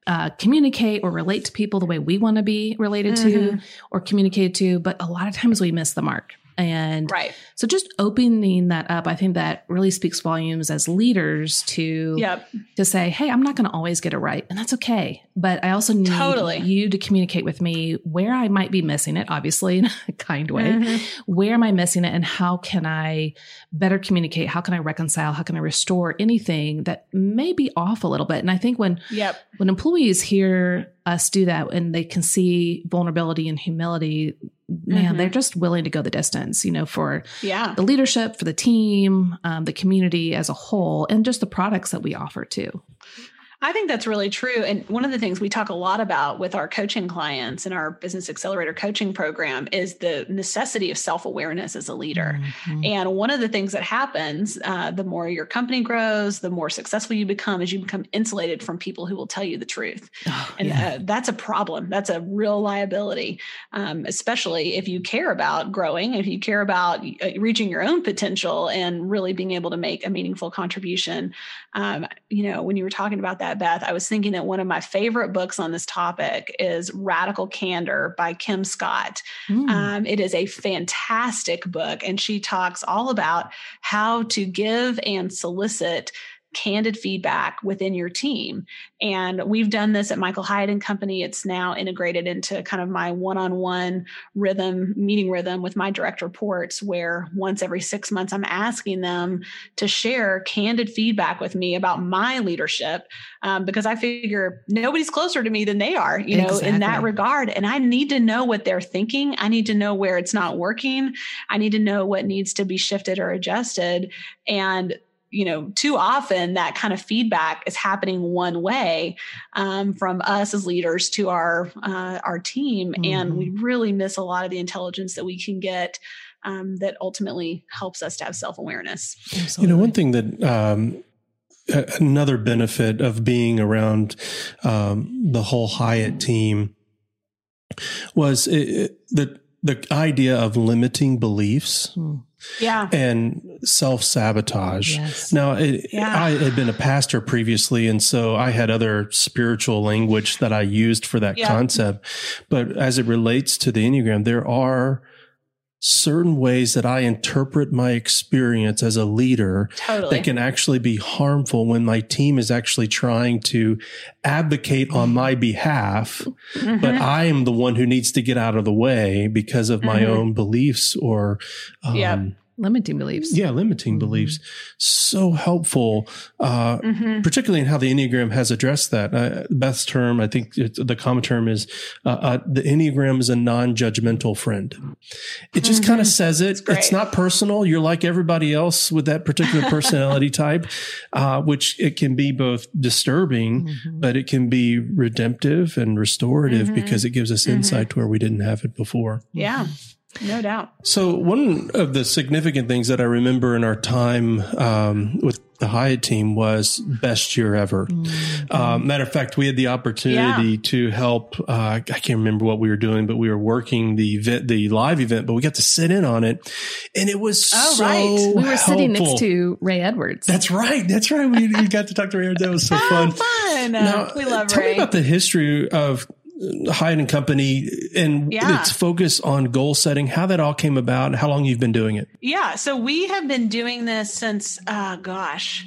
uh, communicate or relate to people the way we want to be related mm-hmm. to or communicated to. But a lot of times we miss the mark. And right. so just opening that up, I think that really speaks volumes as leaders to, yep. to say, hey, I'm not going to always get it right. And that's okay. But I also need totally. you to communicate with me where I might be missing it, obviously in a kind way. Mm-hmm. Where am I missing it? And how can I better communicate? How can I reconcile? How can I restore anything that may be off a little bit? And I think when, yep. when employees hear us do that and they can see vulnerability and humility, man, mm-hmm. they're just willing to go the distance, you know, for yeah. the leadership, for the team, um, the community as a whole, and just the products that we offer too. I think that's really true. And one of the things we talk a lot about with our coaching clients in our Business Accelerator coaching program is the necessity of self-awareness as a leader. Mm-hmm. And one of the things that happens, uh, the more your company grows, the more successful you become, is you become insulated from people who will tell you the truth. Oh, and yeah. uh, that's a problem. That's a real liability, um, especially if you care about growing, if you care about uh, reaching your own potential and really being able to make a meaningful contribution. Um, you know, when you were talking about that, Beth, I was thinking that one of my favorite books on this topic is Radical Candor by Kim Scott. Mm. Um, it is a fantastic book, and she talks all about how to give and solicit candid feedback within your team. And we've done this at Michael Hyatt and Company. It's now integrated into kind of my one-on-one rhythm, meeting rhythm with my direct reports, where once every six months, I'm asking them to share candid feedback with me about my leadership, um, because I figure nobody's closer to me than they are, you know, exactly. in that regard. And I need to know what they're thinking. I need to know where it's not working. I need to know what needs to be shifted or adjusted. And you know, too often that kind of feedback is happening one way, um, from us as leaders to our uh, our team, mm-hmm. and we really miss a lot of the intelligence that we can get, um, that ultimately helps us to have self-awareness. Absolutely. You know, one thing that um, another benefit of being around um, the whole Hyatt team was it, it, the the idea of limiting beliefs. Mm. Yeah. And self-sabotage. Yes. Now, it, yeah. I had been a pastor previously, and so I had other spiritual language that I used for that yeah. concept. But as it relates to the Enneagram, there are certain ways that I interpret my experience as a leader totally. that can actually be harmful when my team is actually trying to advocate on my behalf, mm-hmm. but I am the one who needs to get out of the way because of my mm-hmm. own beliefs or, um, yeah. limiting beliefs. Yeah, limiting mm-hmm. beliefs. So helpful, uh, mm-hmm. particularly in how the Enneagram has addressed that. Uh, Beth's term, I think it's, the common term is uh, uh, the Enneagram is a non-judgmental friend. It just mm-hmm. kind of says it. It's not personal. You're like everybody else with that particular personality type, uh, which it can be both disturbing, mm-hmm. but it can be redemptive and restorative mm-hmm. because it gives us mm-hmm. insight to where we didn't have it before. Yeah. No doubt. So one of the significant things that I remember in our time um, with the Hyatt team was best year ever. Mm-hmm. Uh, matter of fact, we had the opportunity yeah. to help. Uh, I can't remember what we were doing, but we were working the event, the live event, but we got to sit in on it, and it was oh, so right. We were helpful. Sitting next to Ray Edwards. That's right. That's right. We, we got to talk to Ray Edwards. That was so fun. Oh, fun. Now, we love tell Ray. me about the history of Hyatt and Company and yeah. its focus on goal setting, how that all came about, and how long you've been doing it. Yeah. So we have been doing this since, uh, gosh,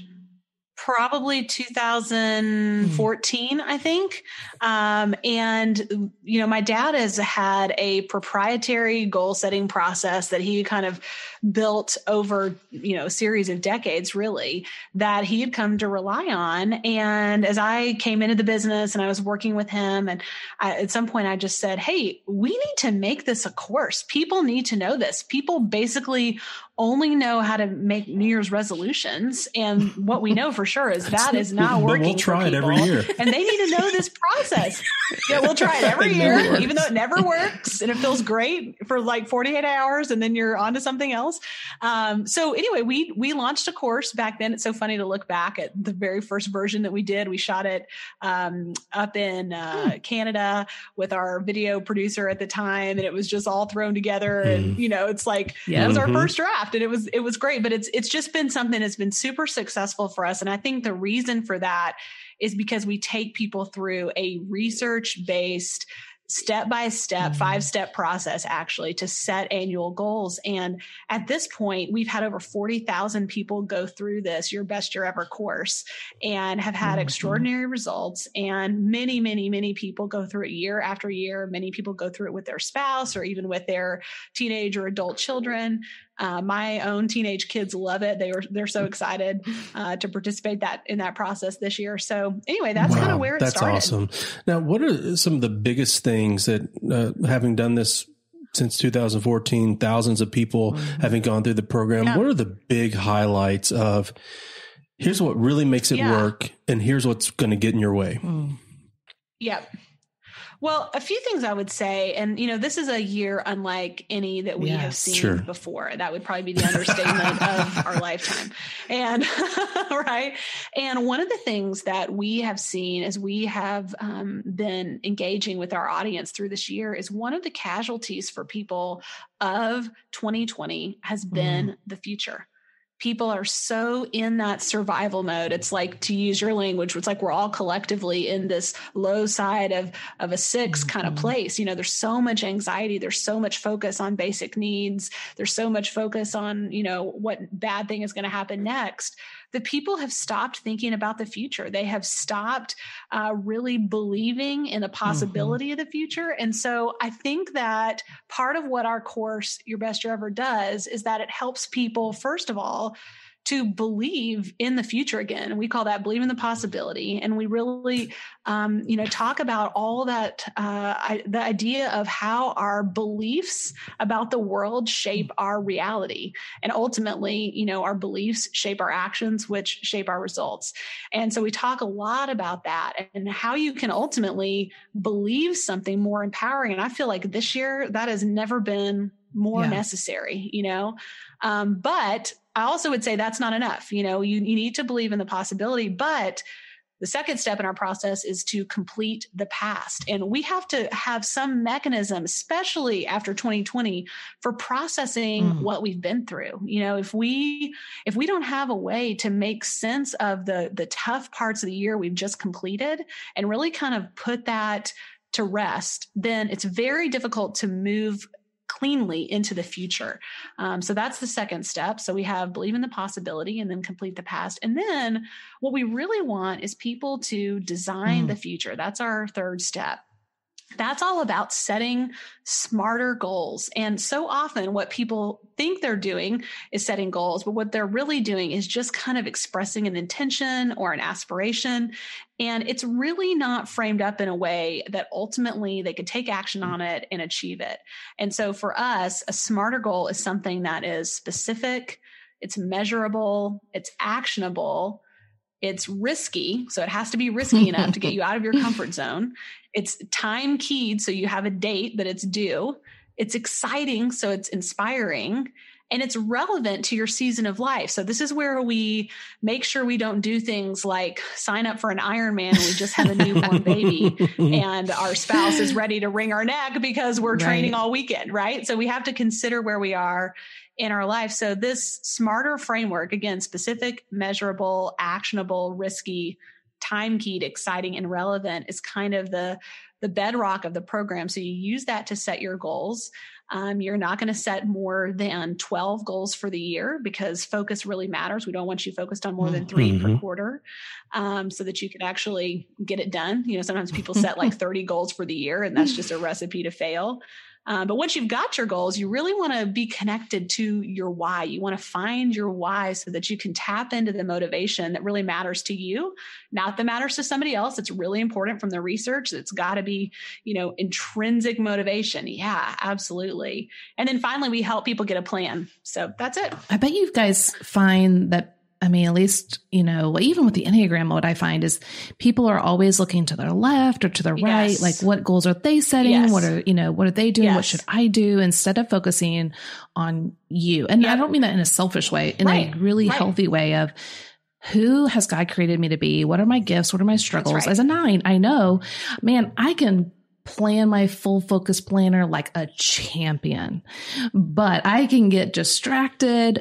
probably two thousand fourteen, I think. Um, and, you know, my dad has had a proprietary goal setting process that he kind of built over, you know, a series of decades, really, that he had come to rely on. And as I came into the business and I was working with him, and I, at some point I just said, hey, we need to make this a course. People need to know this. People basically only know how to make New Year's resolutions. And what we know for sure is that is not working. But we'll try for it every year. And they need to know this process. Yeah, we'll try it every year, even though it never works. And it feels great for like forty-eight hours. And then you're on to something else. Um, so anyway, we, we launched a course back then. It's so funny to look back at the very first version that we did. We shot it, um, up in, uh, hmm. Canada with our video producer at the time. And it was just all thrown together. Hmm. And, you know, it's like, yeah. it was our mm-hmm. first draft and it was, it was great, but it's, it's just been something that's been super successful for us. And I think the reason for that is because we take people through a research-based step-by-step, mm-hmm. five-step process actually to set annual goals. And at this point, we've had over forty thousand people go through this Your Best Year Ever course and have had mm-hmm. extraordinary results. And many, many, many people go through it year after year. Many people go through it with their spouse or even with their teenage or adult children. Uh, my own teenage kids love it. They were, they're so excited uh, to participate that in that process this year. So anyway, that's wow, kind of where it that's started. That's awesome. Now, what are some of the biggest things that, uh, having done this since two thousand fourteen, thousands of people mm-hmm. having gone through the program, yeah. what are the big highlights of here's what really makes it yeah. work and here's what's going to get in your way? Mm. Yep. Well, a few things I would say, and you know, this is a year unlike any that we yes, have seen sure. before. That would probably be the understatement of our lifetime. And right. And one of the things that we have seen as we have um, been engaging with our audience through this year is one of the casualties for people of twenty twenty has been mm. the future. People are so in that survival mode. It's like, to use your language, it's like we're all collectively in this low side of, of a six mm-hmm. kind of place. You know, there's so much anxiety. There's so much focus on basic needs. There's so much focus on, you know, what bad thing is going to happen next. The people have stopped thinking about the future. They have stopped uh, really believing in the possibility mm-hmm. of the future. And so I think that part of what our course, Your Best Year Ever, does is that it helps people, first of all, to believe in the future again. And we call that believe in the possibility. And we really, um, you know, talk about all that, uh, I, the idea of how our beliefs about the world shape our reality. And ultimately, you know, our beliefs shape our actions, which shape our results. And so we talk a lot about that and how you can ultimately believe something more empowering. And I feel like this year that has never been more yeah. necessary, you know, um, but I also would say that's not enough. You know, you, you need to believe in the possibility, but the second step in our process is to complete the past. And we have to have some mechanism, especially after twenty twenty, for processing mm. what we've been through. You know, if we, if we don't have a way to make sense of the, the tough parts of the year we've just completed and really kind of put that to rest, then it's very difficult to move cleanly into the future. Um, so that's the second step. So we have believe in the possibility and then complete the past. And then what we really want is people to design mm. the future. That's our third step. That's all about setting smarter goals. And so often what people think they're doing is setting goals, but what they're really doing is just kind of expressing an intention or an aspiration. And it's really not framed up in a way that ultimately they could take action on it and achieve it. And so for us, a smarter goal is something that is specific, it's measurable, it's actionable, it's risky. So it has to be risky enough to get you out of your comfort zone. It's time keyed. So you have a date that it's due. It's exciting. So it's inspiring. And it's relevant to your season of life. So this is where we make sure we don't do things like sign up for an Ironman and we just have a newborn baby and our spouse is ready to wring our neck because we're training right. all weekend, right? So we have to consider where we are in our life. So this smarter framework, again, specific, measurable, actionable, risky, time-keyed, exciting, and relevant is kind of the, the bedrock of the program. So you use that to set your goals. Um, you're not going to set more than twelve goals for the year because focus really matters. We don't want you focused on more than three mm-hmm. per quarter um, so that you can actually get it done. You know, sometimes people set like thirty goals for the year and that's just a recipe to fail. Um, but once you've got your goals, you really want to be connected to your why. You want to find your why so that you can tap into the motivation that really matters to you, not that matters to somebody else. It's really important from the research. It's got to be, you know, intrinsic motivation. Yeah, absolutely. And then finally, we help people get a plan. So that's it. I bet you guys find that, I mean, at least, you know, even with the Enneagram, what I find is people are always looking to their left or to their yes. right. Like what goals are they setting? Yes. What are, you know, what are they doing? Yes. What should I do instead of focusing on you? And yep. I don't mean that in a selfish way, in right. a really right. healthy way of who has God created me to be? What are my gifts? What are my struggles? Right. As a nine, I know, man, I can plan my full focus planner like a champion, but I can get distracted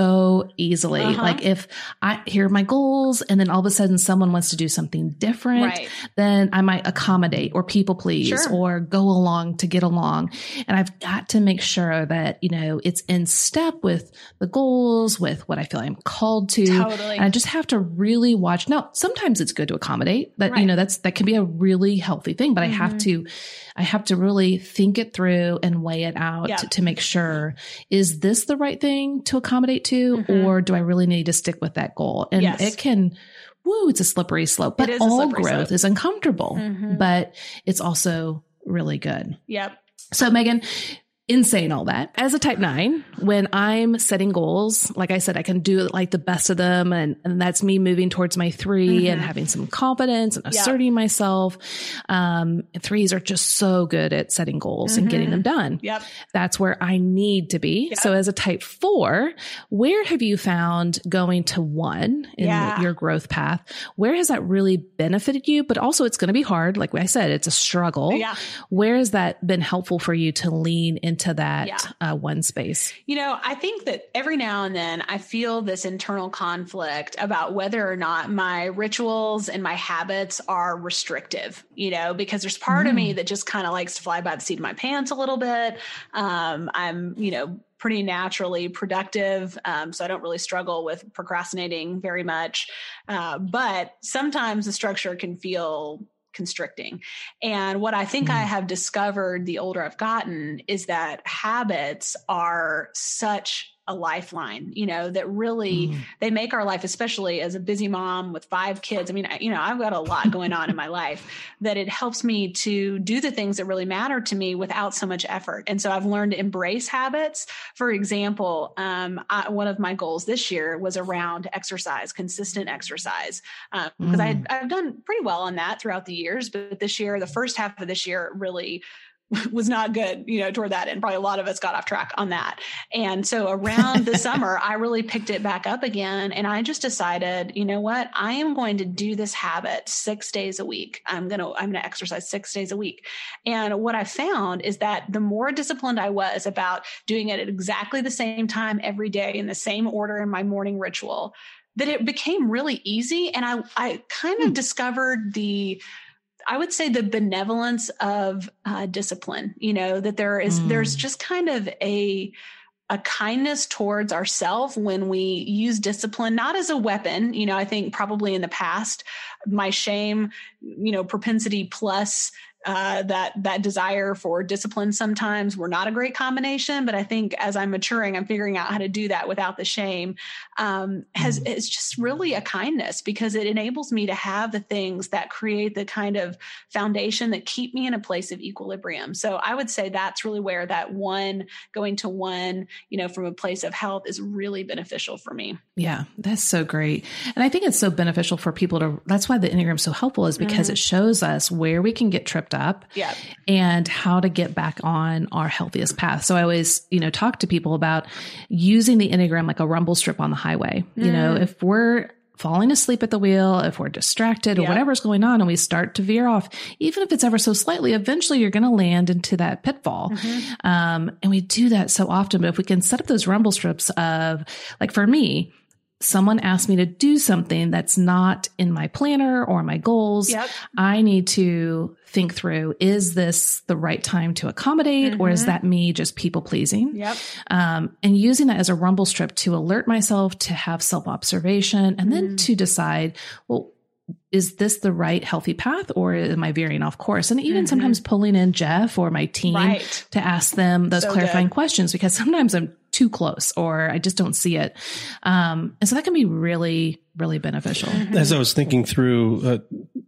so easily. Uh-huh. Like if I hear my goals and then all of a sudden someone wants to do something different, right. then I might accommodate or people please sure. or go along to get along. And I've got to make sure that, you know, it's in step with the goals, with what I feel I'm called to. Totally. And I just have to really watch. Now, sometimes it's good to accommodate that, right. you know, that's, that can be a really healthy thing, but mm-hmm. I have to I have to really think it through and weigh it out yeah. to, to make sure, is this the right thing to accommodate to, mm-hmm. or do I really need to stick with that goal? And yes. it can, woo, it's a slippery slope, but all growth slope. is uncomfortable, mm-hmm. but it's also really good. Yep. So Megan, in saying all that, as a type nine, when I'm setting goals, like I said, I can do like the best of them. And, and that's me moving towards my three mm-hmm. and having some confidence and asserting yep. myself. Um, threes are just so good at setting goals mm-hmm. and getting them done. Yep. That's where I need to be. Yep. So as a type four, where have you found going to one in yeah. your growth path? Where has that really benefited you? But also it's going to be hard. Like I said, it's a struggle. Yeah. Where has that been helpful for you to lean into to that yeah. uh, one space? You know, I think that every now and then I feel this internal conflict about whether or not my rituals and my habits are restrictive, you know, because there's part mm. of me that just kind of likes to fly by the seat of my pants a little bit. Um, I'm, you know, pretty naturally productive. Um, so I don't really struggle with procrastinating very much. Uh, but sometimes the structure can feel constricting. And what I think mm. I have discovered the older I've gotten is that habits are such a lifeline, you know, that really, mm. they make our life, especially as a busy mom with five kids. I mean, I, you know, I've got a lot going on in my life, that it helps me to do the things that really matter to me without so much effort. And so I've learned to embrace habits. For example, um, I, one of my goals this year was around exercise, consistent exercise, um, because mm. I had, I've done pretty well on that throughout the years, but this year, the first half of this year really was not good, you know, toward that. And probably a lot of us got off track on that. And so around the summer, I really picked it back up again. And I just decided, you know what, I am going to do this habit six days a week. I'm going to, I'm going to exercise six days a week. And what I found is that the more disciplined I was about doing it at exactly the same time every day in the same order in my morning ritual, that it became really easy. And I, I kind of hmm. discovered the, I would say the benevolence of uh, discipline, you know, that there is, mm. there's just kind of a, a kindness towards ourselves when we use discipline, not as a weapon. You know, I think probably in the past, my shame, you know, propensity plus Uh, that that desire for discipline sometimes were not a great combination. But I think as I'm maturing, I'm figuring out how to do that without the shame. Um, has mm. It's just really a kindness, because it enables me to have the things that create the kind of foundation that keep me in a place of equilibrium. So I would say that's really where that one going to one, you know, from a place of health is really beneficial for me. Yeah, that's so great. And I think it's so beneficial for people to, that's why the Enneagram is so helpful, is because mm-hmm. it shows us where we can get tripped up yeah. and how to get back on our healthiest path. So I always, you know, talk to people about using the Enneagram like a rumble strip on the highway. Mm. You know, if we're falling asleep at the wheel, if we're distracted or yeah. whatever's going on and we start to veer off, even if it's ever so slightly, eventually you're going to land into that pitfall. Mm-hmm. Um, and we do that so often, but if we can set up those rumble strips of, like for me, someone asked me to do something that's not in my planner or my goals, yep. I need to think through, is this the right time to accommodate, mm-hmm. or is that me just people pleasing? Yep. Um, and using that as a rumble strip to alert myself, to have self-observation, and then mm. to decide, well, is this the right healthy path, or am I veering off course? And even mm-hmm. sometimes pulling in Jeff or my team right. to ask them those so clarifying good. questions, because sometimes I'm too close or I just don't see it. Um, and so that can be really, really beneficial. As I was thinking through uh,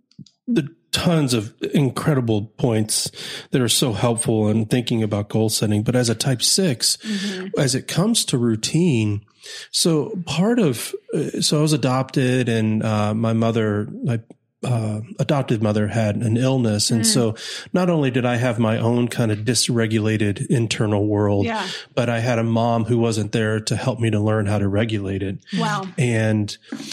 the tons of incredible points that are so helpful in thinking about goal setting, but as a type six, mm-hmm. as it comes to routine, so part of, uh, so I was adopted, and uh, my mother, I uh, adoptive mother had an illness. And mm. so not only did I have my own kind of dysregulated internal world, yeah. but I had a mom who wasn't there to help me to learn how to regulate it. Wow. And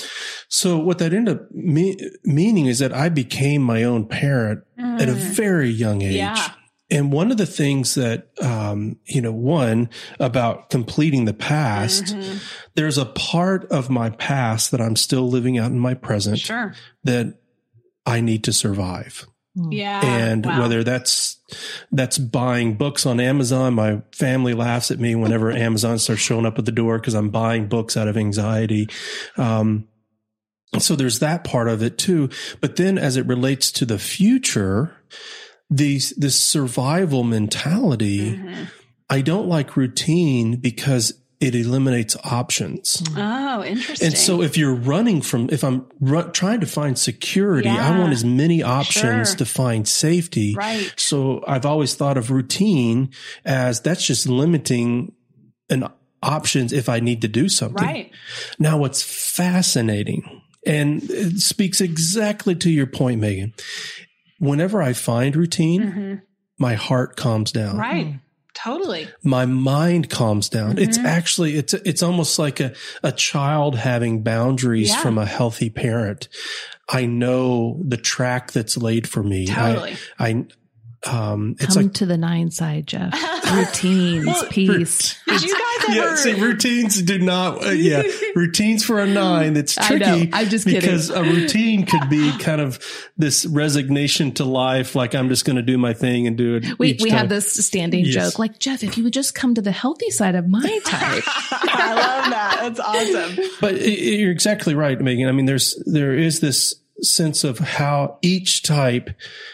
so what that ended up me- meaning is that I became my own parent mm. at a very young age. Yeah. And one of the things that, um, you know, one about completing the past, mm-hmm. there's a part of my past that I'm still living out in my present sure. that I need to survive. Yeah. And wow. whether that's, that's buying books on Amazon, my family laughs at me whenever Amazon starts showing up at the door because I'm buying books out of anxiety. Um, so there's that part of it too. But then as it relates to the future, these, this survival mentality, mm-hmm. I don't like routine because it eliminates options. Oh, interesting. And so if you're running from, if I'm ru- trying to find security, yeah. I want as many options sure. to find safety. Right. So I've always thought of routine as that's just limiting an options if I need to do something. Right. Now what's fascinating, and it speaks exactly to your point, Megan, whenever I find routine, mm-hmm. my heart calms down. Right. Totally. My mind calms down. Mm-hmm. It's actually, it's, it's almost like a, a child having boundaries yeah. from a healthy parent. I know the track that's laid for me. Totally. I, I um, it's Come like to the nine side, Jeff. Routines, well, peace. Did you guys ever? Yeah, see, routines do not. Uh, yeah, routines for a nine. That's tricky. I know. I'm just kidding. Because a routine could be kind of this resignation to life. Like I'm just going to do my thing and do it. We each we time. have this standing yes. joke, like Jeff, if you would just come to the healthy side of my type. I love that. That's awesome. But it, you're exactly right, Megan. I mean, there's there is this sense of how each type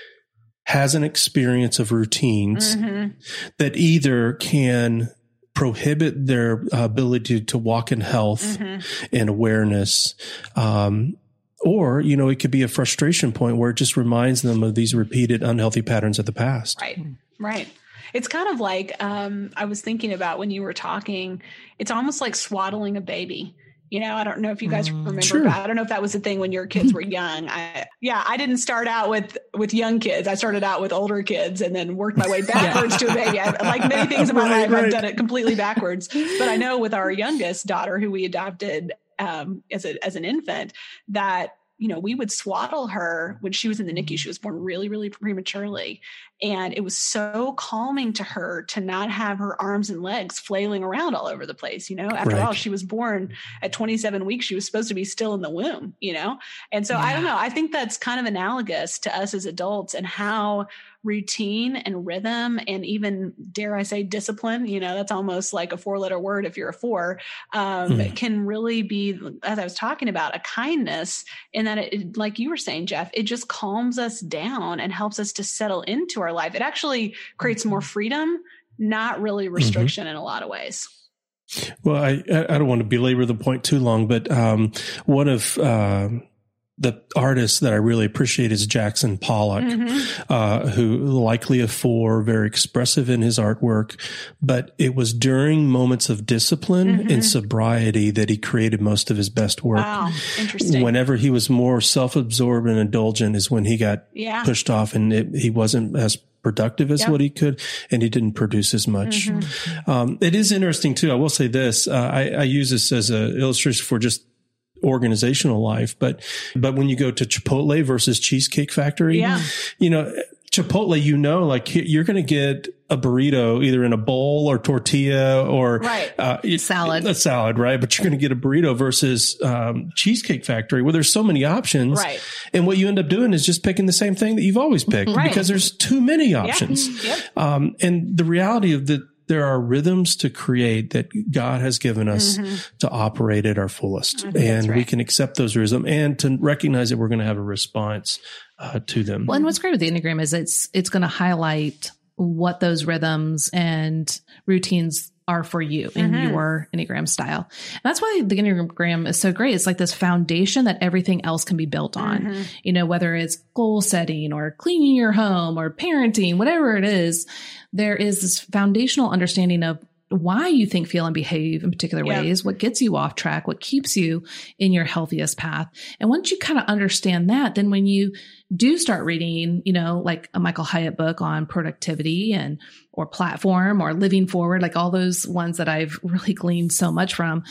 has an experience of routines mm-hmm. that either can prohibit their ability to walk in health mm-hmm. and awareness, um, or, you know, it could be a frustration point where it just reminds them of these repeated unhealthy patterns of the past. Right, right. It's kind of like, um, I was thinking about when you were talking, it's almost like swaddling a baby. You know, I don't know if you guys remember, sure. but I don't know if that was a thing when your kids were young. I, yeah, I didn't start out with, with young kids. I started out with older kids and then worked my way backwards to a baby. I, like many things in my right, life, right. I've done it completely backwards. But I know with our youngest daughter, who we adopted um, as a as an infant, that, you know, we would swaddle her when she was in the N I C U. She was born really, really prematurely. And it was so calming to her to not have her arms and legs flailing around all over the place. You know, after right. all, she was born at twenty-seven weeks. She was supposed to be still in the womb, you know? And so yeah. I don't know. I think that's kind of analogous to us as adults and how routine and rhythm and even, dare I say, discipline, you know, that's almost like a four letter word if you're a four, um, mm. can really be, as I was talking about, a kindness in that it, like you were saying, Jeff, it just calms us down and helps us to settle into our life. It actually creates more freedom, not really restriction mm-hmm. in a lot of ways. Well, I, I don't want to belabor the point too long, but um, one of uh, the artists that I really appreciate is Jackson Pollock, mm-hmm. uh, who likely a four, very expressive in his artwork, but it was during moments of discipline mm-hmm. and sobriety that he created most of his best work. Wow, interesting. Whenever he was more self-absorbed and indulgent is when he got yeah. pushed off and it, he wasn't as productive as yep. what he could, and he didn't produce as much. Mm-hmm. Um, it is interesting too. I will say this, uh, I, I use this as an illustration for just organizational life, but, but when you go to Chipotle versus Cheesecake Factory, yeah. you know, Chipotle, you know, like you're going to get a burrito either in a bowl or tortilla or right. uh, salad, a salad, right? But you're going to get a burrito versus um, Cheesecake Factory where there's so many options. Right. And what you end up doing is just picking the same thing that you've always picked right. because there's too many options. Yeah. Yep. Um, and the reality of the, there are rhythms to create that God has given us mm-hmm. to operate at our fullest. And right. we can accept those rhythms and to recognize that we're going to have a response uh, to them. Well, and what's great with the Enneagram is it's, it's going to highlight what those rhythms and routines are for you in mm-hmm. your Enneagram style. And that's why the Enneagram is so great. It's like this foundation that everything else can be built on, mm-hmm. you know, whether it's goal setting or cleaning your home or parenting, whatever it is, there is this foundational understanding of why you think, feel, and behave in particular Yeah. ways, what gets you off track, what keeps you in your healthiest path. And once you kind of understand that, then when you do start reading, you know, like a Michael Hyatt book on productivity and, or platform or living forward, like all those ones that I've really gleaned so much from,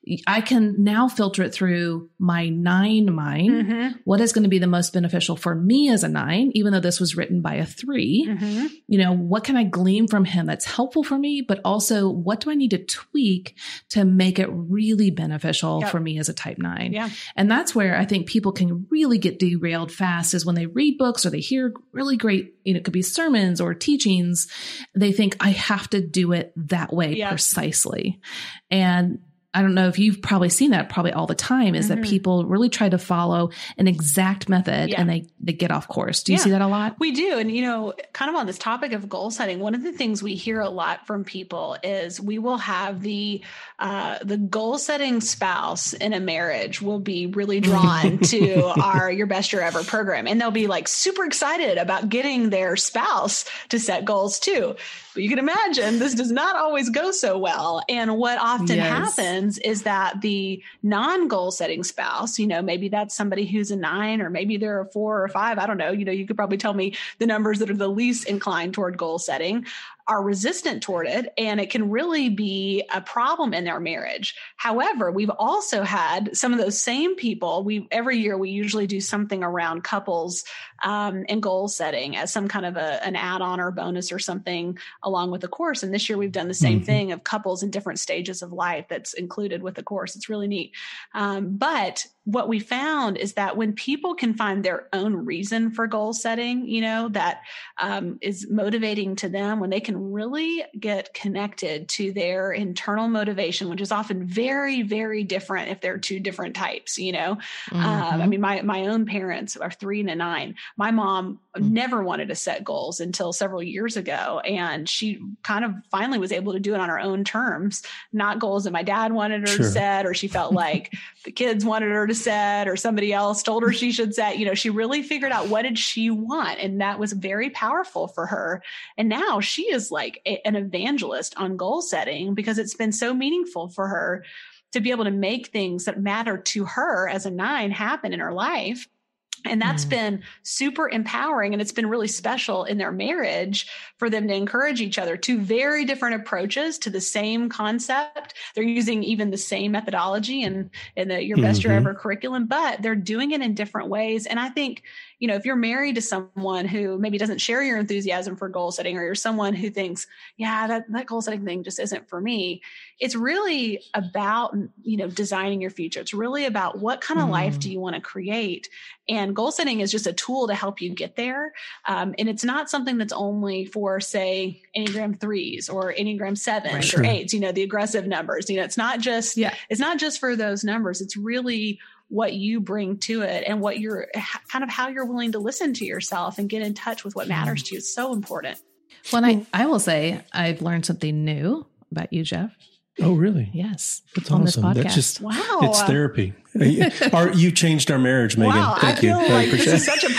I can now filter it through my nine mind. Mm-hmm. What is going to be the most beneficial for me as a nine, even though this was written by a three? Mm-hmm. You know, what can I glean from him that's helpful for me, but also what do I need to tweak to make it really beneficial Yep. for me as a type nine? Yeah. And that's where I think people can really get derailed fast is when they read books or they hear really great, you know, it could be sermons or teachings. They think I have to do it that way Yep. precisely. And I don't know if you've probably seen that probably all the time is Mm-hmm. that people really try to follow an exact method Yeah. and they, they get off course. Do you Yeah. see that a lot? We do. And, you know, kind of on this topic of goal setting, one of the things we hear a lot from people is we will have the, uh, the goal setting spouse in a marriage will be really drawn to our Your Best Year Ever program. And they'll be like super excited about getting their spouse to set goals too. But you can imagine this does not always go so well. And what often Yes. happens is that the non-goal setting spouse, you know, maybe that's somebody who's a nine, or maybe they're a four or a five. I don't know. You know, you could probably tell me the numbers that are the least inclined toward goal setting, are resistant toward it. And it can really be a problem in their marriage. However, we've also had some of those same people. We every year we usually do something around couples um, and goal setting as some kind of a, an add-on or bonus or something along with the course. And this year we've done the same Mm-hmm. thing of couples in different stages of life that's included with the course. It's really neat. Um, but what we found is that when people can find their own reason for goal setting, you know, that um, is motivating to them, when they can really get connected to their internal motivation, which is often very, very different if they're two different types, you know. Um, I mean, my, my own parents are three and a nine. My mom never wanted to set goals until several years ago. And she kind of finally was able to do it on her own terms, not goals that my dad wanted her Sure. to set, or she felt like the kids wanted her to set, or somebody else told her she should set. You know, she really figured out what did she want. And that was very powerful for her. And now she is like a, an evangelist on goal setting because it's been so meaningful for her to be able to make things that matter to her as a nine happen in her life. And that's mm. been super empowering. And it's been really special in their marriage for them to encourage each other. Two very different approaches to the same concept. They're using even the same methodology in, in the Your Best mm-hmm. Year Ever curriculum, but they're doing it in different ways. And I think, you know, if you're married to someone who maybe doesn't share your enthusiasm for goal setting, or you're someone who thinks, yeah, that, that goal setting thing just isn't for me. It's really about, you know, designing your future. It's really about what kind of mm. life do you want to create? And goal setting is just a tool to help you get there. Um, and it's not something that's only for, say, Enneagram threes or Enneagram sevens right, sure. or eights, you know, the aggressive numbers. You know, it's not just, yeah. it's not just for those numbers. It's really what you bring to it and what you're kind of how you're willing to listen to yourself and get in touch with what matters to you. It's so important. Well, I, I will say I've learned something new about you, Jeff. Oh, really? Yes. That's on awesome. This podcast. That's just, wow. It's therapy. our, you changed our marriage, Megan. Wow, Thank I feel you. like this is such a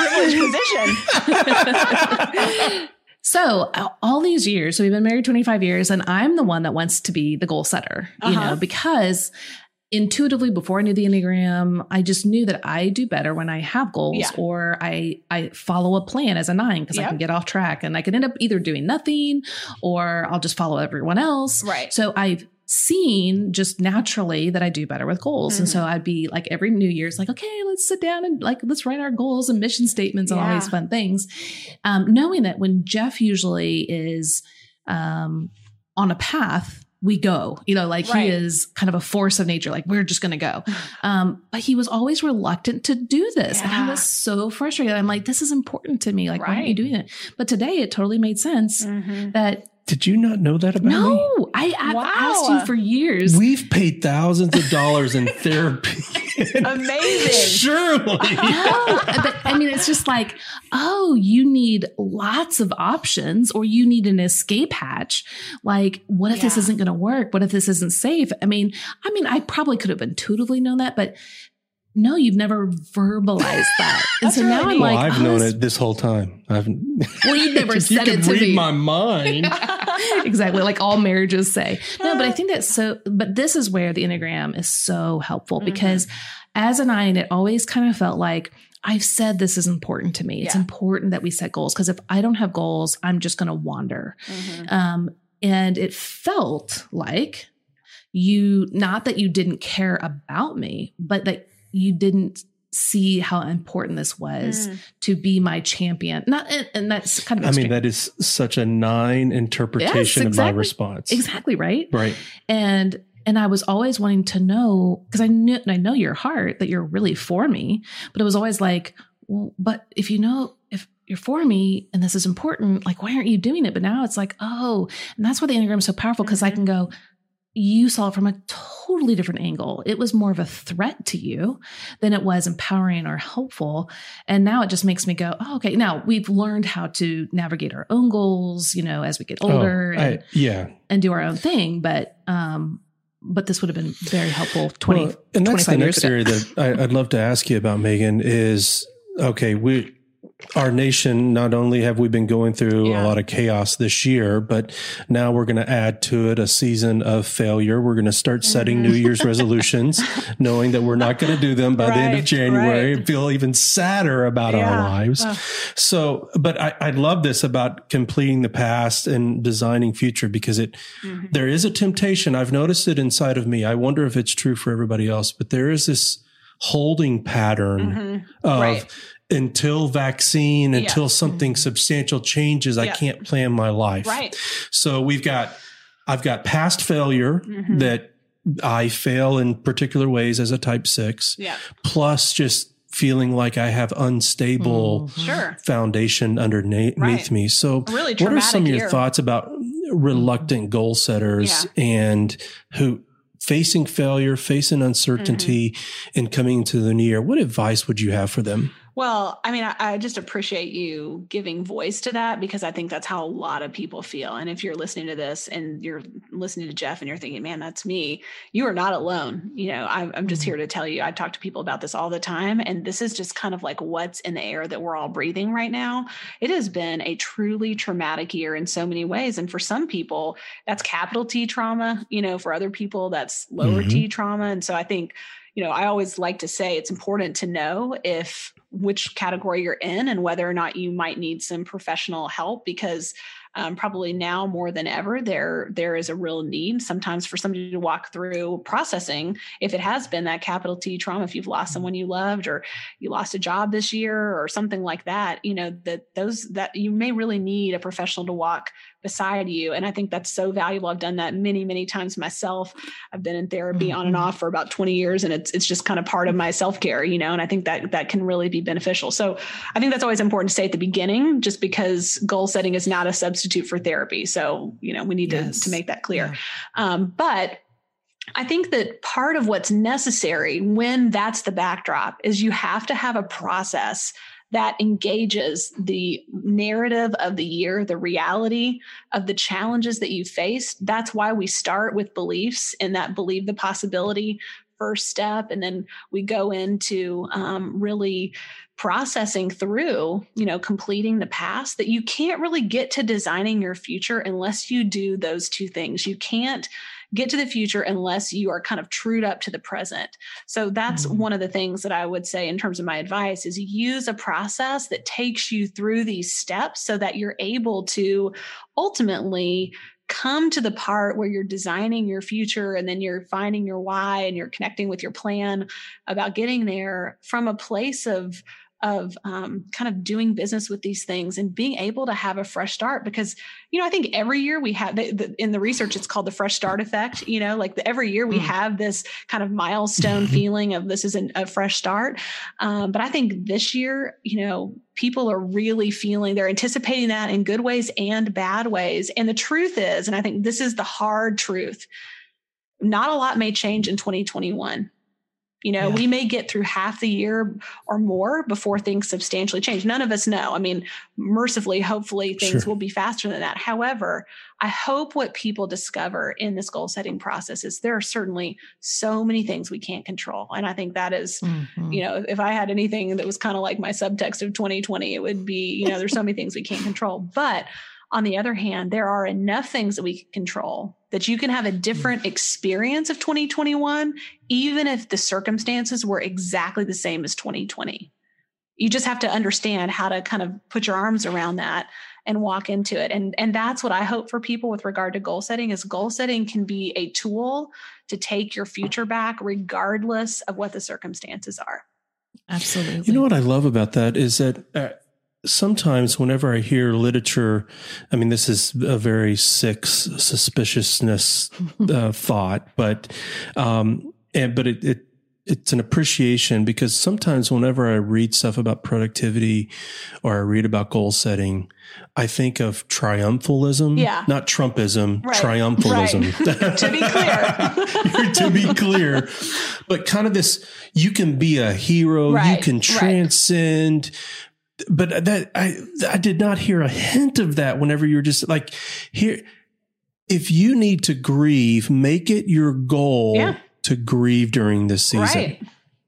privileged position. So all these years, so we've been married twenty-five years, and I'm the one that wants to be the goal setter, you uh-huh. know, because intuitively before I knew the Enneagram, I just knew that I do better when I have goals yeah. or I, I follow a plan as a nine because yep. I can get off track and I can end up either doing nothing or I'll just follow everyone else. Right. So I've seen just naturally that I do better with goals. Mm-hmm. And so I'd be like every New Year's like, okay, let's sit down and like, let's write our goals and mission statements and yeah. all these fun things. Um, knowing that when Jeff usually is um, on a path, we go, you know, like right. he is kind of a force of nature. Like we're just going to go. Um, but he was always reluctant to do this. Yeah. And I was so frustrated. I'm like, this is important to me. Like, right. why aren't you doing it? But today it totally made sense mm-hmm. that. Did you not know that about no, me? No, I, I've wow. asked you for years. We've paid thousands of dollars in therapy. Amazing. Surely. No, but I mean, it's just like, oh, you need lots of options or you need an escape hatch. Like, what if yeah. this isn't going to work? What if this isn't safe? I mean, I mean, I probably could have intuitively known that, but no, you've never verbalized that. And so now I'm well, like, I've oh, known it this whole time. I've well, you never said you it to read me. My mind. Exactly. Like all marriages say. No, but I think that's so, but this is where the Enneagram is so helpful because mm-hmm. as a nine, it always kind of felt like I've said this is important to me. It's yeah. important that we set goals because if I don't have goals, I'm just going to wander. Mm-hmm. Um, and it felt like you, not that you didn't care about me, but that you didn't see how important this was mm. to be my champion. Not, and, and that's kind of, extreme. I mean, that is such a nine interpretation yes, exactly. of my response. Exactly. Right. Right. And, and I was always wanting to know, because I knew, I know your heart that you're really for me, but it was always like, well, but if you know, if you're for me and this is important, like, why aren't you doing it? But now it's like, oh, and that's why the Enneagram is so powerful because mm-hmm. I can go, you saw it from a totally different angle. It was more of a threat to you than it was empowering or helpful. And now it just makes me go, oh, okay. Now we've learned how to navigate our own goals, you know, as we get older oh, and, I, yeah. and do our own thing. But, um, but this would have been very helpful twenty, well, and that's the next years ago. area that I, I'd love to ask you about, Megan, is, okay, we, our nation, not only have we been going through yeah. a lot of chaos this year, but now we're going to add to it a season of failure. We're going to start setting mm-hmm. New Year's resolutions, knowing that we're not going to do them by right, the end of January right. and feel even sadder about yeah. our lives. Oh. So, but I, I love this about completing the past and designing future because it, mm-hmm. there is a temptation. I've noticed it inside of me. I wonder if it's true for everybody else, but there is this holding pattern mm-hmm. of, right. until vaccine, until yeah. something substantial changes, yeah. I can't plan my life. Right. So we've got, I've got past failure mm-hmm. that I fail in particular ways as a type six, yeah. plus just feeling like I have unstable mm-hmm. sure. foundation underneath right. me. So really what are some of your year. thoughts about reluctant goal setters yeah. and who facing failure, facing uncertainty mm-hmm. and coming into the new year? What advice would you have for them? Well, I mean, I, I just appreciate you giving voice to that because I think that's how a lot of people feel. And if you're listening to this and you're listening to Jeff and you're thinking, man, that's me, you are not alone. You know, I'm, I'm just here to tell you, I talk to people about this all the time. And this is just kind of like what's in the air that we're all breathing right now. It has been a truly traumatic year in so many ways. And for some people, that's capital T trauma. You know, for other people, that's lower mm-hmm. T trauma. And so I think, you know, I always like to say it's important to know if which category you're in and whether or not you might need some professional help because um, probably now more than ever, there there is a real need sometimes for somebody to walk through processing if it has been that capital T trauma, if you've lost someone you loved or you lost a job this year or something like that, you know, that those that you may really need a professional to walk beside you. And I think that's so valuable. I've done that many, many times myself. I've been in therapy mm-hmm. on and off for about twenty years and it's it's just kind of part of my self-care, you know, and I think that that can really be beneficial. So I think that's always important to say at the beginning, just because goal setting is not a substitute for therapy. So, you know, we need yes. to, to make that clear. Yeah. Um, but I think that part of what's necessary when that's the backdrop is you have to have a process that engages the narrative of the year, the reality of the challenges that you faced. That's why we start with beliefs and that believe the possibility first step. And then we go into um, really processing through, you know, completing the past, that you can't really get to designing your future unless you do those two things. You can't get to the future unless you are kind of trued up to the present. So that's mm-hmm. one of the things that I would say in terms of my advice is use a process that takes you through these steps so that you're able to ultimately come to the part where you're designing your future and then you're finding your why and you're connecting with your plan about getting there from a place of of um, kind of doing business with these things and being able to have a fresh start. Because, you know, I think every year we have the, the, in the research, it's called the fresh start effect, you know, like the, every year we mm. have this kind of milestone feeling of this is an, a fresh start. Um, but I think this year, you know, people are really feeling, they're anticipating that in good ways and bad ways. And the truth is, and I think this is the hard truth, not a lot may change in twenty twenty-one. You know, yeah. we may get through half the year or more before things substantially change. None of us know. I mean, mercifully, hopefully things sure. will be faster than that. However, I hope what people discover in this goal setting process is there are certainly so many things we can't control. And I think that is, mm-hmm. you know, if I had anything that was kind of like my subtext of twenty twenty, it would be, you know, there's so many things we can't control. But On the other hand, there are enough things that we can control that you can have a different experience of twenty twenty-one, even if the circumstances were exactly the same as twenty twenty. You just have to understand how to kind of put your arms around that and walk into it. And, and that's what I hope for people with regard to goal setting is goal setting can be a tool to take your future back regardless of what the circumstances are. Absolutely. You know what I love about that is that uh, sometimes whenever I hear literature, I mean, this is a very sick suspiciousness uh, thought, but, um, and, but it, it, it's an appreciation because sometimes whenever I read stuff about productivity or I read about goal setting, I think of triumphalism, yeah. not Trumpism, right. triumphalism. Right. To be clear. To be clear. But kind of this, you can be a hero, right. you can transcend. Right. But that I I did not hear a hint of that whenever you're just like, here, if you need to grieve, make it your goal yeah. to grieve during this season. Right.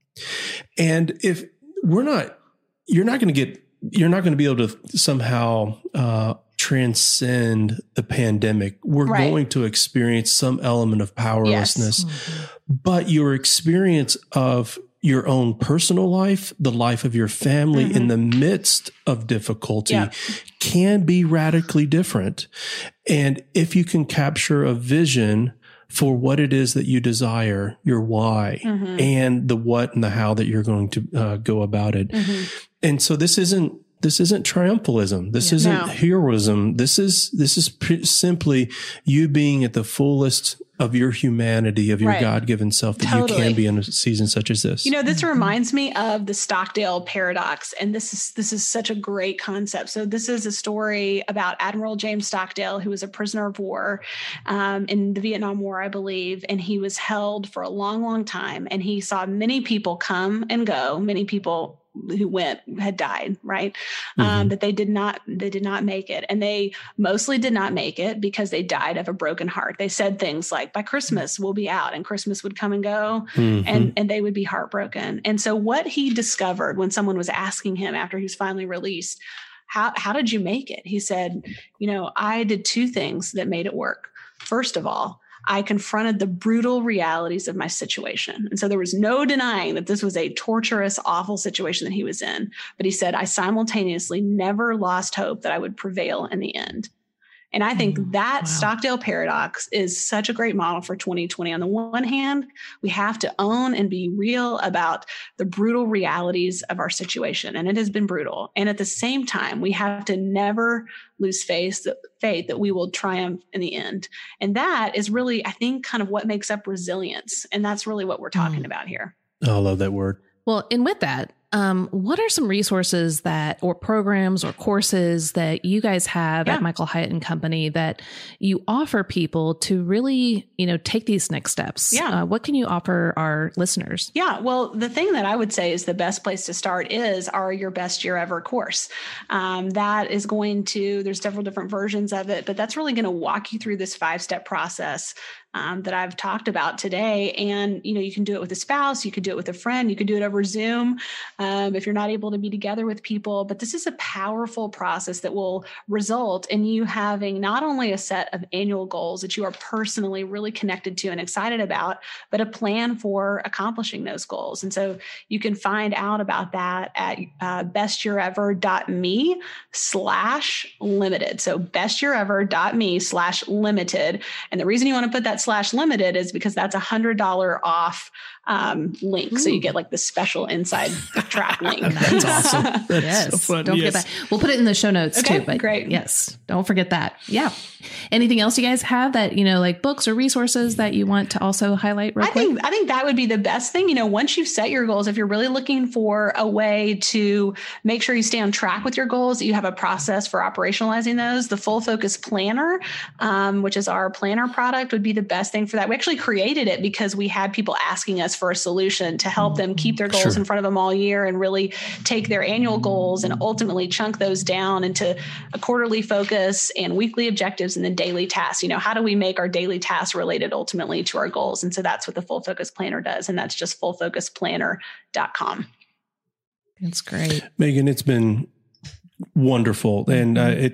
And if we're not, you're not going to get, you're not going to be able to somehow uh, transcend the pandemic. We're right. going to experience some element of powerlessness, yes. mm-hmm. but your experience of your own personal life, the life of your family mm-hmm. in the midst of difficulty yeah. can be radically different. And if you can capture a vision for what it is that you desire, your why, mm-hmm. and the what and the how that you're going to uh, go about it. Mm-hmm. And so this isn't, this isn't triumphalism. This yeah. isn't no. heroism. This is, this is p- simply you being at the fullest of your humanity, of your right. God-given self that totally. You can be in a season such as this. You know, this reminds me of the Stockdale paradox. And this is, this is such a great concept. So this is a story about Admiral James Stockdale, who was a prisoner of war um, in the Vietnam War, I believe. And he was held for a long, long time. And he saw many people come and go, many people who went had died, right? Mm-hmm. Um, that they did not, they did not make it. And they mostly did not make it because they died of a broken heart. They said things like, by Christmas, we'll be out, and Christmas would come and go mm-hmm. and, and they would be heartbroken. And so what he discovered when someone was asking him after he was finally released, how, how did you make it? He said, you know, I did two things that made it work. First of all, I confronted the brutal realities of my situation. And so there was no denying that this was a torturous, awful situation that he was in. But he said, I simultaneously never lost hope that I would prevail in the end. And I think mm, that wow. Stockdale paradox is such a great model for twenty twenty. On the one hand, we have to own and be real about the brutal realities of our situation. And it has been brutal. And at the same time, we have to never lose faith, faith that we will triumph in the end. And that is really, I think, kind of what makes up resilience. And that's really what we're talking mm. about here. Oh, I love that word. Well, and with that, um, what are some resources that, or programs or courses that you guys have yeah. at Michael Hyatt and Company that you offer people to really, you know, take these next steps? Yeah. Uh, what can you offer our listeners? Yeah. Well, the thing that I would say is the best place to start is our Your Best Year Ever course. Um, that is going to, there's several different versions of it, but that's really going to walk you through this five-step process Um, that I've talked about today. And, you know, you can do it with a spouse, you could do it with a friend, you could do it over Zoom um, if you're not able to be together with people. But this is a powerful process that will result in you having not only a set of annual goals that you are personally really connected to and excited about, but a plan for accomplishing those goals. And so you can find out about that at uh, bestyearever.me slash limited. So bestyearever.me slash limited. And the reason you want to put that slash limited is because that's a hundred dollar off um, link. Ooh. So you get like the special inside track link. That's awesome. That's yes. so fun. Don't yes. forget that. We'll put it in the show notes okay, too, but great. Yes, don't forget that. Yeah. Anything else you guys have that, you know, like books or resources that you want to also highlight real I quick? think, I think that would be the best thing. You know, once you've set your goals, if you're really looking for a way to make sure you stay on track with your goals, that you have a process for operationalizing those, the Full Focus Planner, um, which is our planner product, would be the best thing for that. We actually created it because we had people asking us for a solution to help them keep their goals sure. in front of them all year and really take their annual goals and ultimately chunk those down into a quarterly focus and weekly objectives and then daily tasks. You know, how do we make our daily tasks related ultimately to our goals? And so that's what the Full Focus Planner does. And that's just full focus planner dot com. That's great. Megan, it's been wonderful. And uh, it, it,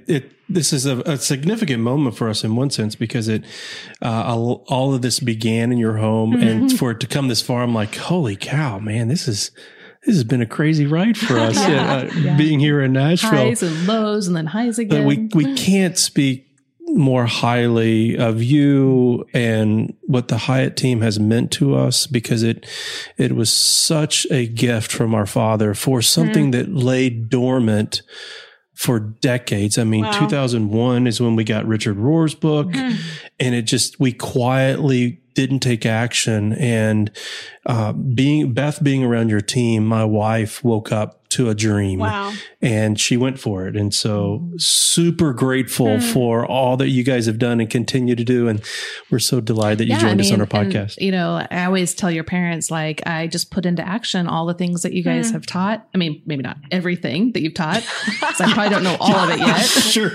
this is a, a significant moment for us in one sense, because it, uh, all, all of this began in your home, mm-hmm. and for it to come this far, I'm like, holy cow, man, this is, this has been a crazy ride for us, yeah. Uh, yeah. being here in Nashville. Highs and lows and then highs again. But we, we can't speak more highly of you and what the Hyatt team has meant to us, because it, it was such a gift from our Father for something mm. that lay dormant for decades. I mean, wow. two thousand one is when we got Richard Rohr's book, mm. and it just, we quietly didn't take action. And, uh, being, Beth being around your team, my wife woke up to a dream, wow. and she went for it. And so super grateful mm. for all that you guys have done and continue to do. And we're so delighted that you yeah, joined I mean, us on our podcast. And, you know, I always tell your parents, like, I just put into action all the things that you guys mm. have taught. I mean, maybe not everything that you've taught, because I probably don't know all of it yet. Sure.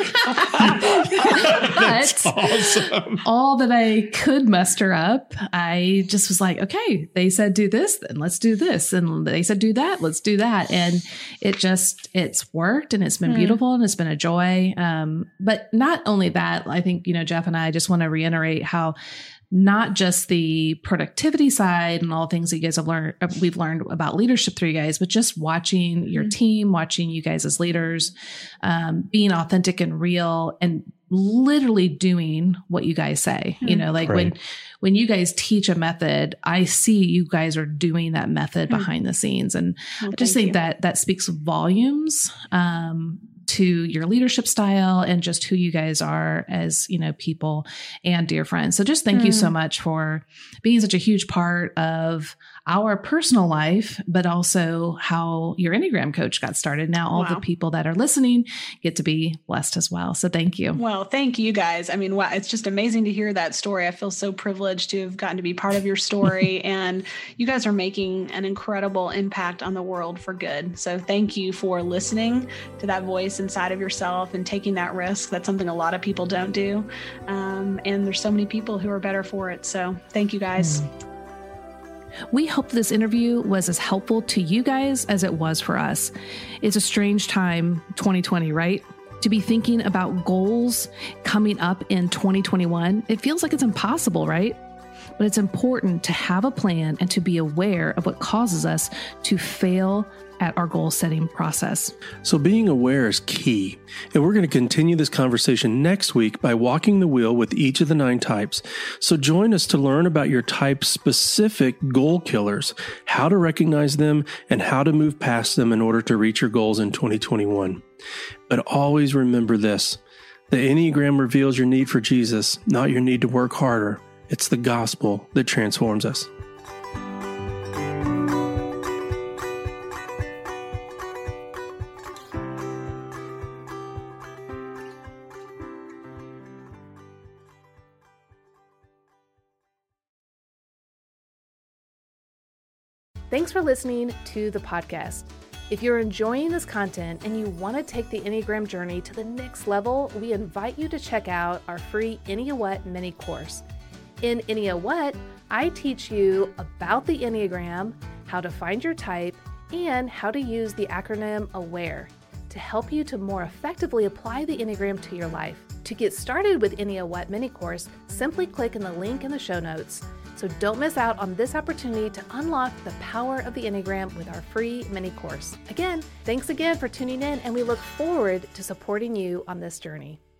That's but awesome. All that I could muster up, I just was like, okay, they said do this, then let's do this. And they said do that, let's do that. And it just, it's worked, and it's been mm. beautiful, and it's been a joy. Um, but not only that, I think, you know, Jeff and I just want to reiterate how not just the productivity side and all things that you guys have learned, we've learned about leadership through you guys, but just watching your team, watching you guys as leaders, um, being authentic and real, and literally doing what you guys say. Mm. You know, like right. when, when you guys teach a method, I see you guys are doing that method mm. behind the scenes. And well, I just think you. that that speaks volumes, um, to your leadership style and just who you guys are as, you know, people and dear friends. So just thank mm. you so much for being such a huge part of our personal life, but also how your Enneagram coach got started. Now all wow. the people that are listening get to be blessed as well. So thank you. Well, thank you guys. I mean, wow, it's just amazing to hear that story. I feel so privileged to have gotten to be part of your story, and you guys are making an incredible impact on the world for good. So thank you for listening to that voice inside of yourself and taking that risk. That's something a lot of people don't do. Um, and there's so many people who are better for it. So thank you guys. Mm. We hope this interview was as helpful to you guys as it was for us. It's a strange time, twenty twenty, right? To be thinking about goals coming up in twenty twenty-one. It feels like it's impossible, right? But it's important to have a plan and to be aware of what causes us to fail at our goal setting process. So being aware is key. And we're going to continue this conversation next week by walking the wheel with each of the nine types. So join us to learn about your type specific goal killers, how to recognize them, and how to move past them in order to reach your goals in twenty twenty-one. But always remember this: the Enneagram reveals your need for Jesus, not your need to work harder. It's the gospel that transforms us. Thanks for listening to the podcast. If you're enjoying this content and you want to take the Enneagram journey to the next level, we invite you to check out our free Ennea What mini course. In Ennea What, I teach you about the Enneagram, how to find your type, and how to use the acronym AWARE to help you to more effectively apply the Enneagram to your life. To get started with Ennea What mini course, simply click in the link in the show notes. So don't miss out on this opportunity to unlock the power of the Enneagram with our free mini course. Again, thanks again for tuning in, and we look forward to supporting you on this journey.